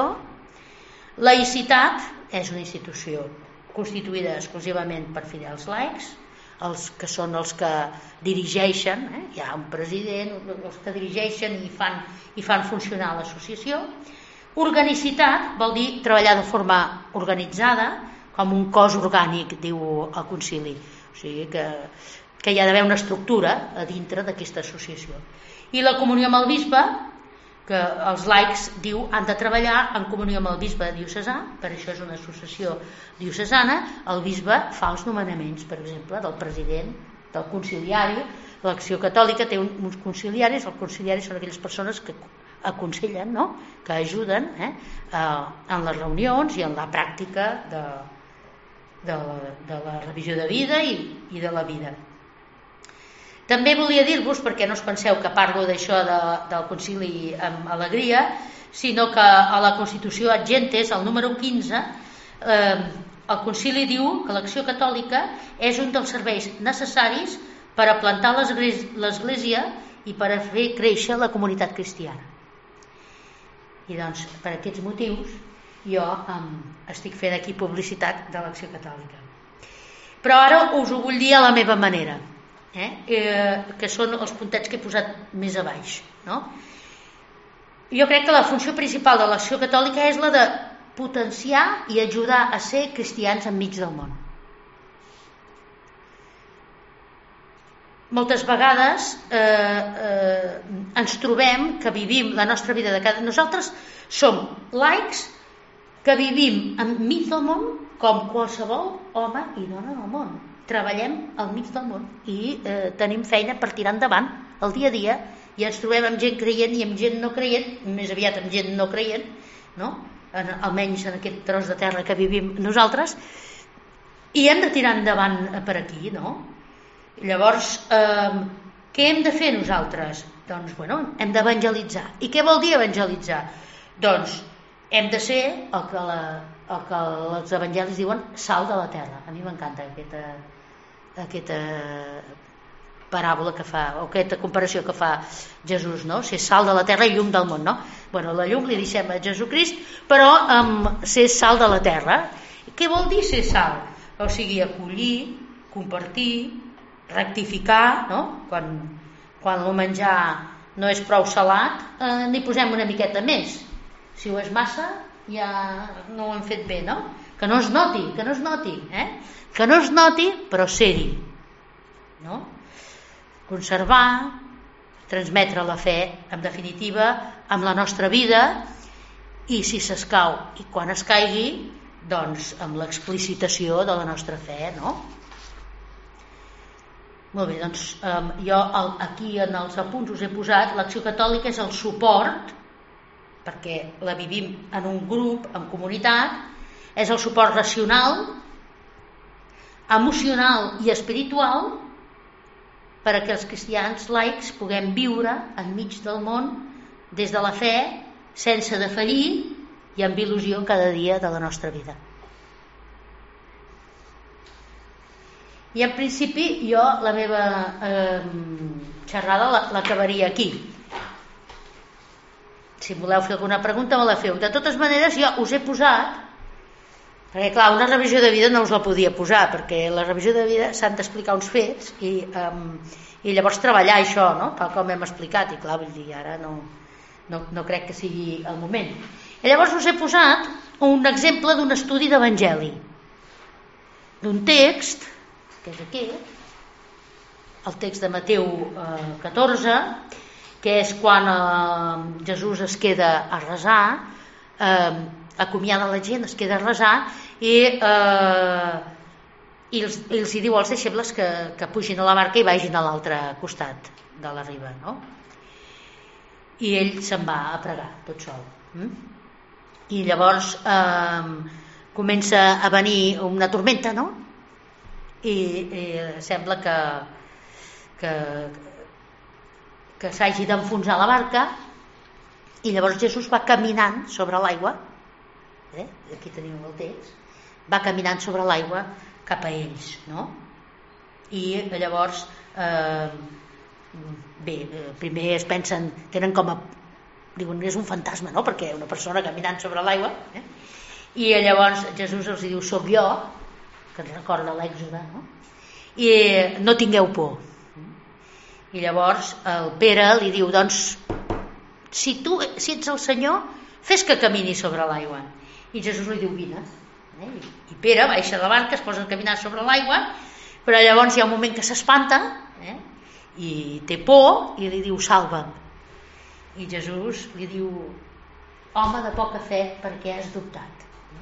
Laïcitat és una institució constituïda exclusivament per fidels laics, els que són els que dirigeixen, hi ha un president, els que dirigeixen i fan funcionar l'associació. Organicitat vol dir treballar de forma organitzada, com un cos orgànic, diu el concili. O sigui que hi ha d'haver una estructura a dintre d'aquesta associació. I la comunió amb el bisbe, que els laics, diu, han de treballar en comunió amb el bisbe diocesà, per això és una associació diocesana. El bisbe fa els nomenaments, per exemple, del president, del conciliari. L'Acció Catòlica té uns conciliaris. Els conciliaris són aquelles persones que aconsellen, que ajuden en les reunions i en la pràctica de la revisió de vida i de la vida. També volia dir-vos, perquè no us penseu que parlo d'això del concili amb alegria, sinó que a la Constitució Ad Gentes, el número 15, el concili diu que l'Acció Catòlica és un dels serveis necessaris per a plantar l'Església i per a fer créixer la comunitat cristiana. I doncs, per aquests motius, jo estic fent aquí publicitat de l'Acció Catòlica. Però ara us ho vull dir a la meva manera, que són els puntets que he posat més a baix. Jo crec que la funció principal de l'Acció Catòlica és la de potenciar i ajudar a ser cristians enmig del món. Moltes vegades ens trobem que vivim la nostra vida de cada... Nosaltres som laics que vivim enmig del món com qualsevol home i dona del món. Treballem al mig del món i tenim feina per tirar endavant el dia a dia, i ens trobem amb gent creient i amb gent no creient, més aviat amb gent no creient, almenys en aquest tros de terra que vivim nosaltres, i hem de tirar endavant per aquí, Llavors, què hem de fer nosaltres? Doncs, hem d'evangelitzar. I què vol dir evangelitzar? Doncs hem de ser el que els evangelis diuen sal de la terra. A mi m'encanta aquesta paràbola que fa, o aquesta comparació que fa Jesús, ser sal de la terra i llum del món. La llum li deixem a Jesucrist, però ser sal de la terra. Què vol dir ser sal? O sigui, acollir, compartir, rectificar, quan quan el menjar no és prou salat, n'hi posem una miqueta més. Si ho és massa, ja no ho hem fet bé, no? Que no es noti, que no es noti, però ser-hi, no? Conservar, transmetre la fe, en definitiva, amb la nostra vida, i si s'escau, i quan es caigui, doncs amb l'explicitació de la nostra fe, no? Molt bé, doncs jo aquí en els apunts us he posat l'acció catòlica és el suport, perquè la vivim en un grup, en comunitat, és el suport racional, emocional i espiritual perquè els cristians laics puguem viure enmig del món des de la fe, sense defallir i amb il·lusió cada dia de la nostra vida. I en principi jo la meva xerrada l'acabaria aquí. Si voleu fer alguna pregunta me la feu. De totes maneres jo us he posat, perquè clar, una revisió de vida no us la podia posar, perquè la revisió de vida s'han d'explicar uns fets i llavors treballar això, no? Tal com hem explicat, i clar, vull dir, ara no crec que sigui el moment. I llavors us he posat un exemple d'un estudi d'Evangeli, d'un text, que és aquest, el text de Mateu 14, que és quan Jesús es queda a resar, acomiada la gent, es queda a resar i els hi diu als deixebles que pugin a la barca i vagin a l'altre costat de la riba, no? I ell se'n va a pregar tot sol. I llavors comença a venir una tormenta, no? I sembla que s'hagi d'enfonsar la barca, i llavors Jesús va caminant sobre l'aigua, aquí teniu el text, va caminant sobre l'aigua cap a ells, no? I llavors primer es pensen, tenen com a, diuen, és un fantasma, no? Perquè una persona caminant sobre l'aigua, i llavors Jesús els diu, soc jo, que ens recorda l'Èxode, no? I no tingueu por. I llavors el Pere li diu, doncs si ets el Senyor, fes que camini sobre l'aigua. I Jesús li diu, vine. I Pere baixa de la barca, es posa a caminar sobre l'aigua, però llavors hi ha un moment que s'espanta i té por i li diu, salva'm. I Jesús li diu, home de poca fe, per què has dubtat?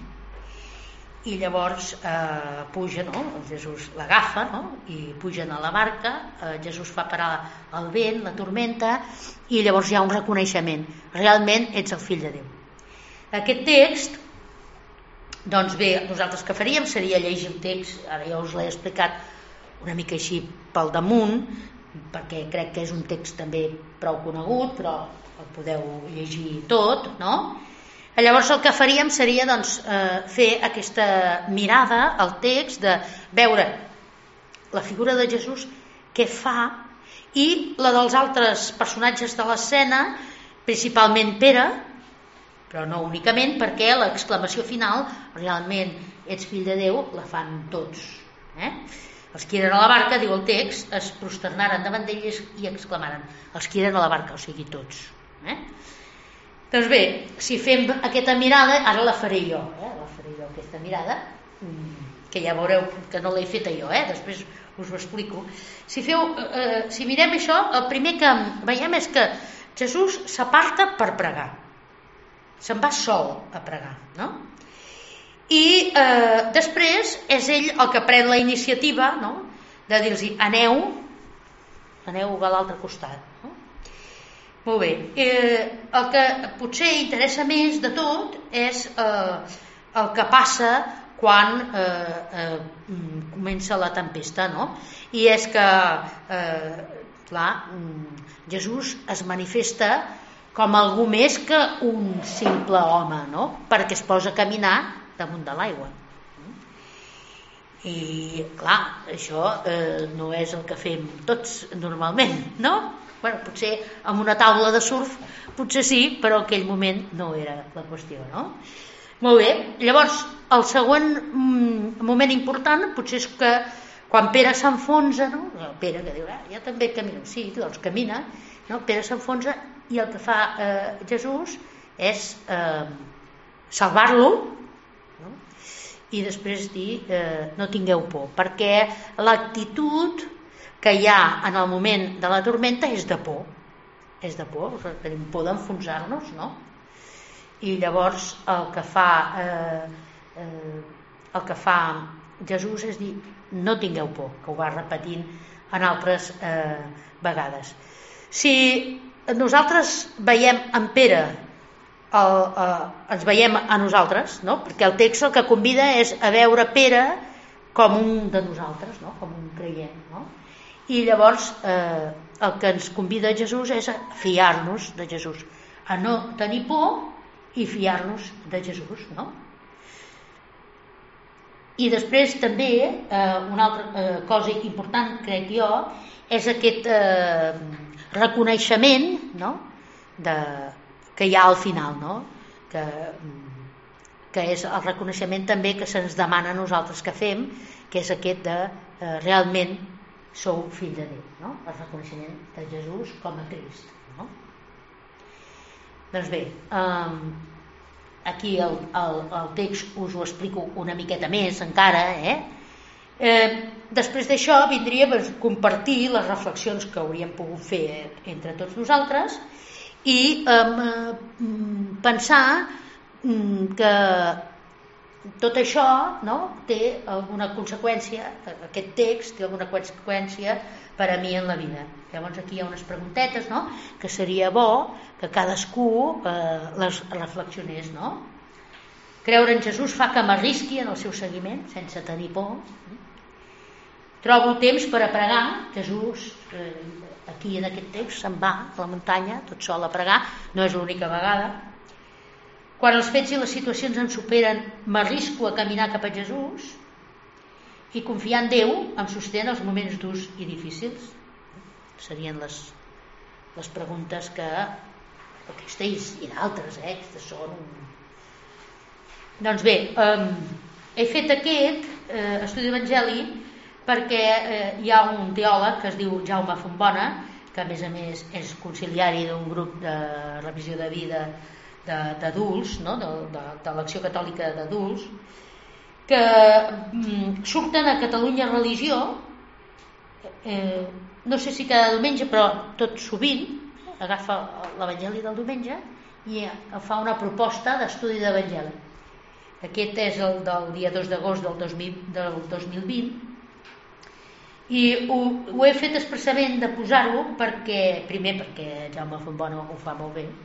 I llavors puja, no? Jesús l'agafa, no? I pugen a la barca, Jesús fa parar el vent, la tormenta, i llavors hi ha un reconeixement, realment ets el fill de Déu. Aquest text, doncs bé, nosaltres que faríem seria llegir el text, ara ja us l'he explicat una mica així pel damunt, perquè crec que és un text també prou conegut, però el podeu llegir tot, no? Llavors el que faríem seria doncs, fer aquesta mirada al text, de veure la figura de Jesús, què fa, i la dels altres personatges de l'escena, principalment Pere, però no únicament, perquè l'exclamació final, realment ets fill de Déu, la fan tots. Els que eren a la barca, diu el text, es prosternaren davant d'ells i exclamaren, els que eren a la barca, o sigui tots. Doncs bé, si fem aquesta mirada, ara la faré jo, aquesta mirada, que ja veureu que no l'he feta jo, després us ho explico. Si mirem això, el primer que veiem és que Jesús s'aparta per pregar, se'n va sol a pregar, no? I després és ell el que pren la iniciativa, no? De dir-los, aneu a l'altre costat, no? Molt bé, el que potser interessa més de tot és el que passa quan comença la tempesta, no? I és que, clar, Jesús es manifesta com algú més que un simple home, no? Perquè es posa a caminar damunt de l'aigua. I, clar, això no és el que fem tots normalment, no? Bueno, potser amb una taula de surf, potser sí, però en aquell moment no era la qüestió, no? Molt bé, llavors el següent moment important potser és que Quan Pere s'enfonsa, no? El Pere que diu, jo també camino, sí, doncs camina, no? Pere s'enfonsa i el que fa Jesús és salvar-lo, no? I després dir no tingueu por, perquè l'actitud que hi ha en el moment de la tormenta és de por, tenim por d'enfonsar-nos, no? I llavors el que fa Jesús és dir no tingueu por, que ho va repetint en altres vegades. Si nosaltres veiem en Pere, ens veiem a nosaltres, no? Perquè el text el que convida és a veure Pere com un de nosaltres, no? Com un creient, no? I llavors el que ens convida Jesús és a fiar-nos de Jesús, a no tenir por i fiar-nos de Jesús, no? I després també una altra cosa important, crec jo, és aquest reconeixement, no? Que hi ha al final, no? Que és el reconeixement també que se'ns demana a nosaltres que fem, que és aquest de realment sou fill de Déu, no? El reconeixement de Jesús com a Crist, no? Doncs bé, aquí el text us ho explico una miqueta més encara, després d'això vindria compartir les reflexions que hauríem pogut fer entre tots nosaltres i pensar que tot això, no, té alguna conseqüència, aquest text té alguna conseqüència per a mi en la vida. Llavors aquí hi ha unes preguntetes, no?, que seria bo que cadascú les reflexionés, no? Creure en Jesús fa que m'arrisqui en el seu seguiment sense tenir por. Trobo temps per a pregar. Jesús aquí en aquest text se'n va a la muntanya tot sol a pregar, no és l'única vegada. Quan els fets i les situacions em superen, m'arrisco a caminar cap a Jesús i confiar en Déu em sostén els moments durs i difícils. Serien les preguntes que aquesta i d'altres, aquestes són. Doncs bé, he fet aquest estudi d'Evangeli perquè hi ha un teòleg que es diu Jaume Fontbona, que a més és conciliari d'un grup de revisió de vida d'adults, no? de l'Acció Catòlica d'Adults, que surten a Catalunya Religió, no sé si cada diumenge, però tot sovint agafa l'Evangeli del diumenge i fa una proposta d'estudi d'Evangeli. Aquest és el del dia 2 d'agost del 2020 i ho he fet expressament de posar-ho primer perquè Jaume Fontbona ho fa molt bé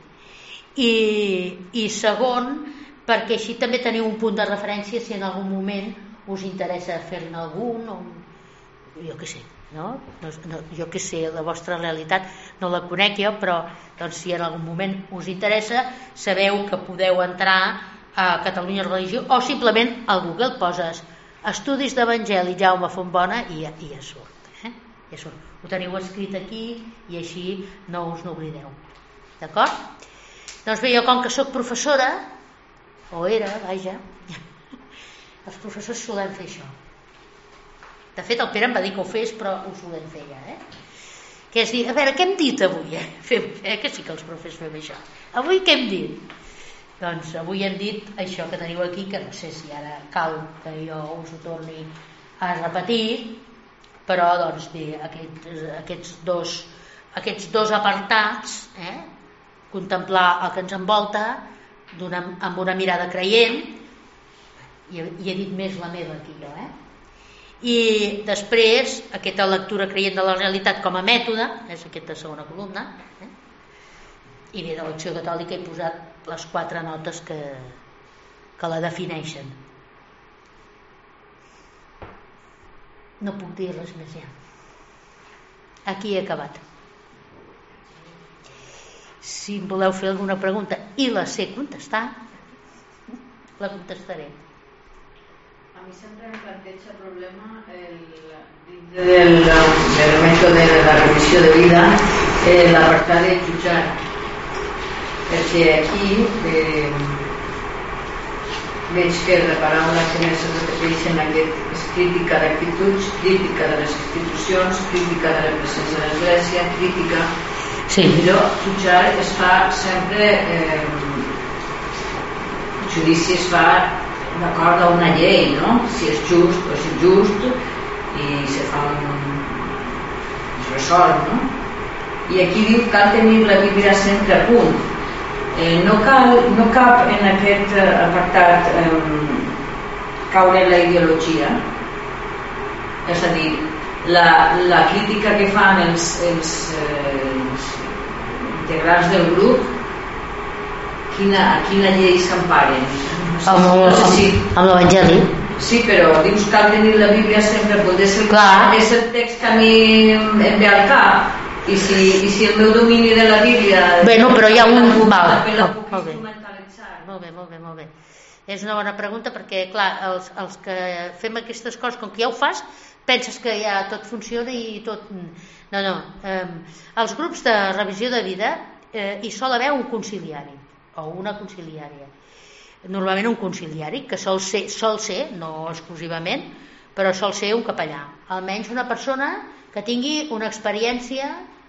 i segon perquè així també teniu un punt de referència si en algun moment us interessa fer-ne algun o jo què sé, no? Jo què sé, la vostra realitat no la conec jo, però doncs, si en algun moment us interessa sabeu que podeu entrar a Catalunya Religió o simplement al Google poses Estudis d'Evangeli Jaume Fontbona i ja surt, ja surt. Ho teniu escrit aquí i així no us n'oblideu, d'acord? Doncs bé, jo com que sóc professora, o era, vaja, els professors solem fer això. De fet, el Pere em va dir que ho fes, però ho solem fer ja, que és dir, a veure, què hem dit avui? Que sí que els professors fem això. Avui què hem dit? Doncs avui hem dit això que teniu aquí, que no sé si ara cal que jo us ho torni a repetir, però doncs bé, aquests dos apartats, contemplar el que ens envolta amb una mirada creient, i he dit més la meva aquí jo, i després aquesta lectura creient de la realitat com a mètode, és aquesta segona columna, i bé, de l'Acció Catòlica he posat les 4 notes que la defineixen. No puc dir res més ja. Aquí he acabat. Si em voleu fer alguna pregunta i la sé contestar, la contestaré. A mi sempre me planteja problema dintre del mètode de la revisió de vida l'apartat de jutjar, perquè aquí veig que la paraula que més es repeteix en aquest és crítica d'actituds, crítica de les institucions, crítica de la presència de l'Església, crítica... Sí. Però jutjar es fa sempre... el judici es fa d'acord a una llei, no? Si és just o és injust, i se fa es resol, no? I aquí diu que cal tenir la Bíblia sempre a punt. No cap en aquest apartat caure en la ideologia, és a dir, la crítica que fan els integrants del grup, quina llei s'emparen? Amb l'Evangeli. Sí, però dius que cal tenir la Bíblia sempre, potser és el text que a mi em ve al cap. I si el meu domini de la Bíblia... Bueno, però hi ha un... Molt bé. És una bona pregunta perquè, clar, els que fem aquestes coses, com que ja ho fas, penses que ja tot funciona i tot... No. Els grups de revisió de vida hi sol haver un conciliari o una conciliària. Normalment un conciliari, que sol ser, no exclusivament, però sol ser un capellà. Almenys una persona que tingui una experiència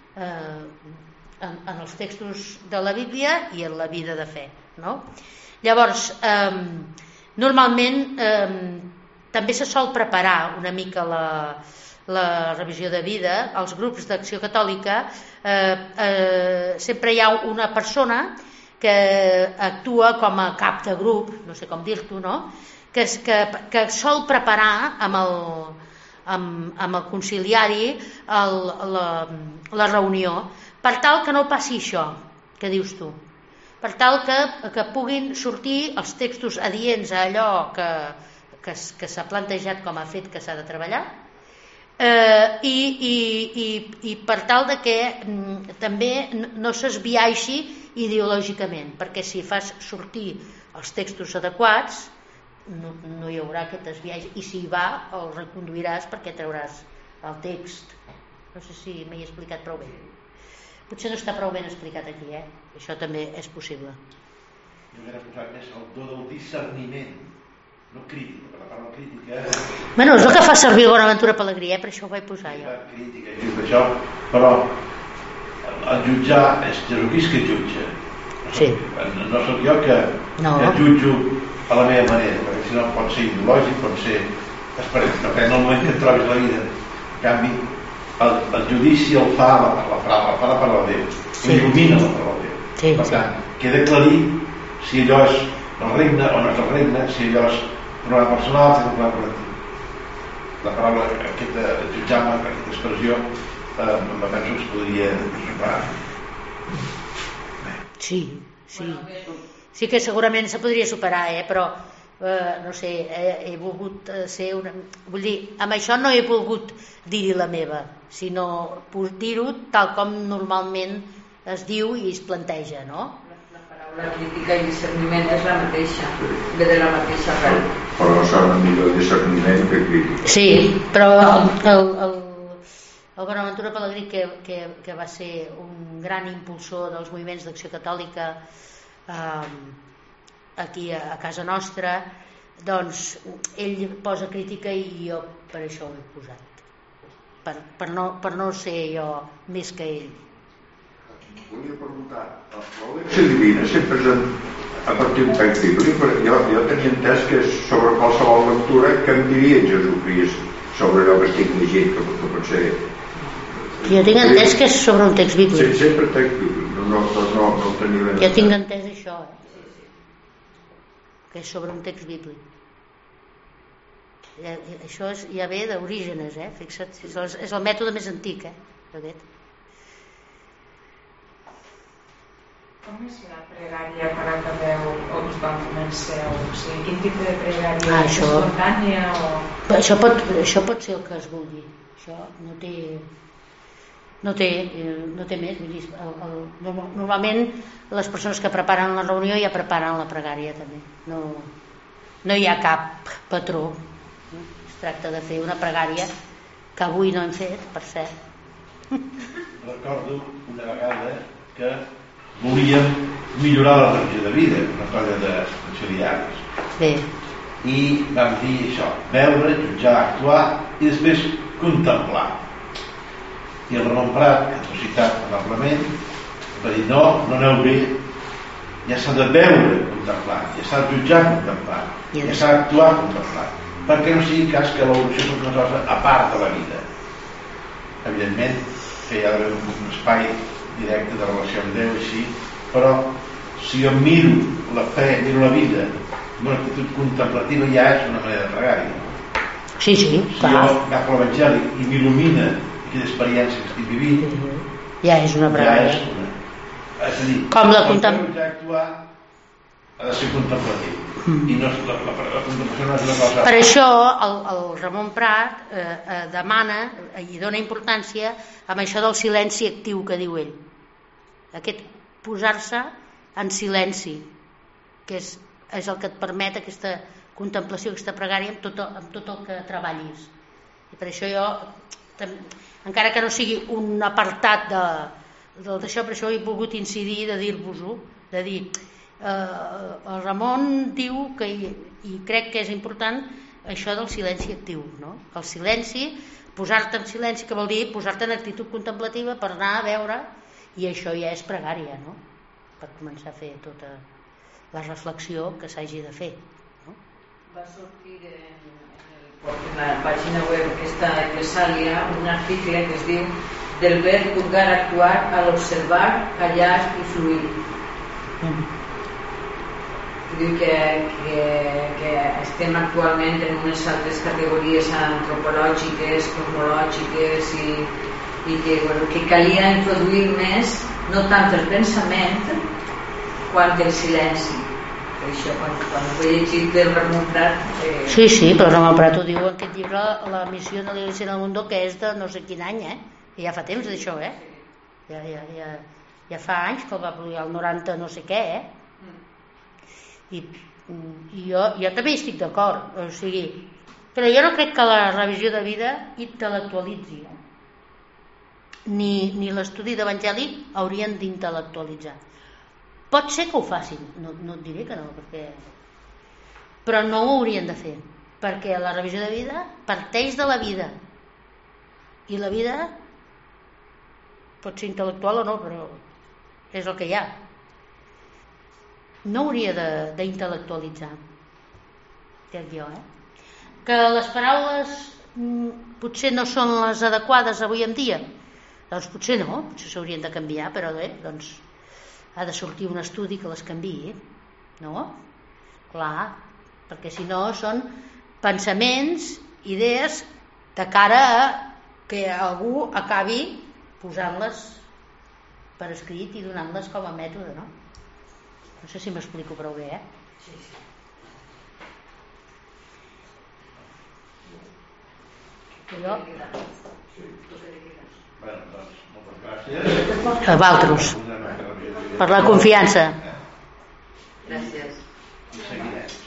en els textos de la Bíblia i en la vida de fe, no? Llavors, normalment també se sol preparar una mica la revisió de vida. Els grups d'acció catòlica sempre hi ha una persona que actua com a cap de grup, no sé com dir-t'ho, no? Que sol preparar amb el conciliari la reunió, per tal que no passi això que dius tu, per tal que puguin sortir els textos adients a allò que s'ha plantejat com a fet que s'ha de treballar, i per tal de que també no s'esbiaixi ideològicament, perquè si fas sortir els textos adequats no hi haurà aquest desviatge, i si hi va el reconduiràs perquè trauràs el text. No sé si m'he explicat prou bé. Potser no està prou ben explicat aquí, això també és possible. Jo hauria posat més el do del discerniment, no crítica, per la paraula crítica. Bueno, és el que fa servir Bonaventura Pelegrí, per això ho vaig posar jo. Crítica, això, però el jutjar és Jesucrist que jutja. Sí. No sóc jo que jutjo a la meva manera, perquè si no pot ser ideològic, pot ser esperant, perquè en el moment que et trobis la vida, en canvi el judici el fa la paraula de Déu, il·lumina la paraula de Déu. Per tant, queda aclarit si allò és el regne o no és el regne, si allò és un problema personal, si és un problema col·lectiu. La paraula aquesta jutjar-me, aquesta expressió, me penso que es podria superar. Sí que segurament se podria superar, però no sé, he volgut ser una... Vull dir, amb això no he volgut dir-hi la meva, sinó dir-ho tal com normalment es diu i es planteja, no? La paraula crítica i discerniment és la mateixa, ve de la mateixa arrel. Però sona millor discerniment que crítica. Sí, però el Bonaventura Pelegrí, que va ser un gran impulsor dels moviments d'acció catòlica aquí a casa nostra, doncs ell posa crítica i jo per això ho he posat, per no ser jo més que ell. Volia preguntar, la lecció divina sempre és a partir d'un text bíblic, perquè jo tenia entès que sobre qualsevol lectura que em diria Jesucrist sobre allò que estic llegint, que pot ser... Jo tinc entès que és sobre un text bíblic. Sempre text bíblic, no tenia ben entès. Jo tinc entès això, que és sobre un text bíblic. Això ja ve d'Orígenes, fixa't, és el mètode més antic, aquest. Com és la pregària per acabeu on quan comenceu? O sigui, quin tipus de pregària? És espontània o...? Això pot ser el que es vulgui. Això no té més. Vull dir, normalment les persones que preparen la reunió ja preparen la pregària també. No hi ha cap patró. Es tracta de fer una pregària que avui no hem fet, per cert. Recordo una vegada que volíem millorar la revisió de vida, una colla d'experients. Bé. I vam dir això, veure, jutjar, actuar i després contemplar. I el Ramon Prat, que ens ha citat probablement, va dir no aneu bé, ja s'ha de veure contemplant, ja s'ha de jutjar contemplant, ja s'ha d'actuar contemplant, perquè no sigui cas que l'evolució és una cosa a part de la vida. Evidentment que hi ha d'haver un espai directe de relació amb Déu i sí, però si jo miro la fe, miro la vida amb una actitud contemplativa, ja és una manera de pregar-hi. Sí, clar. Si jo agafo l'Evangeli i m'il·lumina aquella experiència que estic vivint, ja és una pregària. És a dir, com la contemplació ha de ser contemplatiu. I no, la contemplació no és una cosa... Per això el Ramon Prat demana i dona importància amb això del silenci actiu que diu ell. Aquest posar-se en silenci, que és el que et permet aquesta contemplació, aquesta pregària amb tot el que treballis. I per això jo, encara que no sigui un apartat d'això, per això he volgut incidir de dir-vos-ho, de dir el Ramon diu que, i crec que és important, això del silenci actiu, no? El silenci, posar-te en silenci, que vol dir posar-te en actitud contemplativa per anar a veure, i això ja és pregària, no? Per començar a fer tota la reflexió que s'hagi de fer, no? Va sortir en la pàgina web aquesta Eclesàlia un article que es diu del verb purgar actuar al observar, callar i fluir. Diu que estem actualment en unes altres categories antropològiques, cosmològiques i que calia introduir més no tant el pensament quant el silenci. Per això quan ho he llegit del Ramon Prat Sí, però el Ramon Prat ho diu en aquest llibre, La missió de la Iglesia en el mundo, que és de no sé quin any, i ja fa temps d'això, ja fa anys que el va publicar, el 90 no sé què, i jo també hi estic d'acord, o sigui, però jo no crec que la revisió de vida intel·lectualitzi, ni l'estudi d'Evangeli haurien d'intel·lectualitzar. Pot ser que ho facin, no et diré que no, però no ho haurien de fer, perquè la revisió de vida parteix de la vida, i la vida pot ser intel·lectual o no, però és el que hi ha. No hauria d'intel·lectualitzar, crec jo, que les paraules potser no són les adequades avui en dia, doncs potser no, potser s'haurien de canviar, però doncs ha de sortir un estudi que les canviï, no? Clar, perquè si no són pensaments, idees de cara a que algú acabi posant-les per escrit i donant-les com a mètode, no? No sé si m'explico prou bé, Sí. Jo? Bueno, doncs, moltes gràcies. A vosaltres. Per la confiança.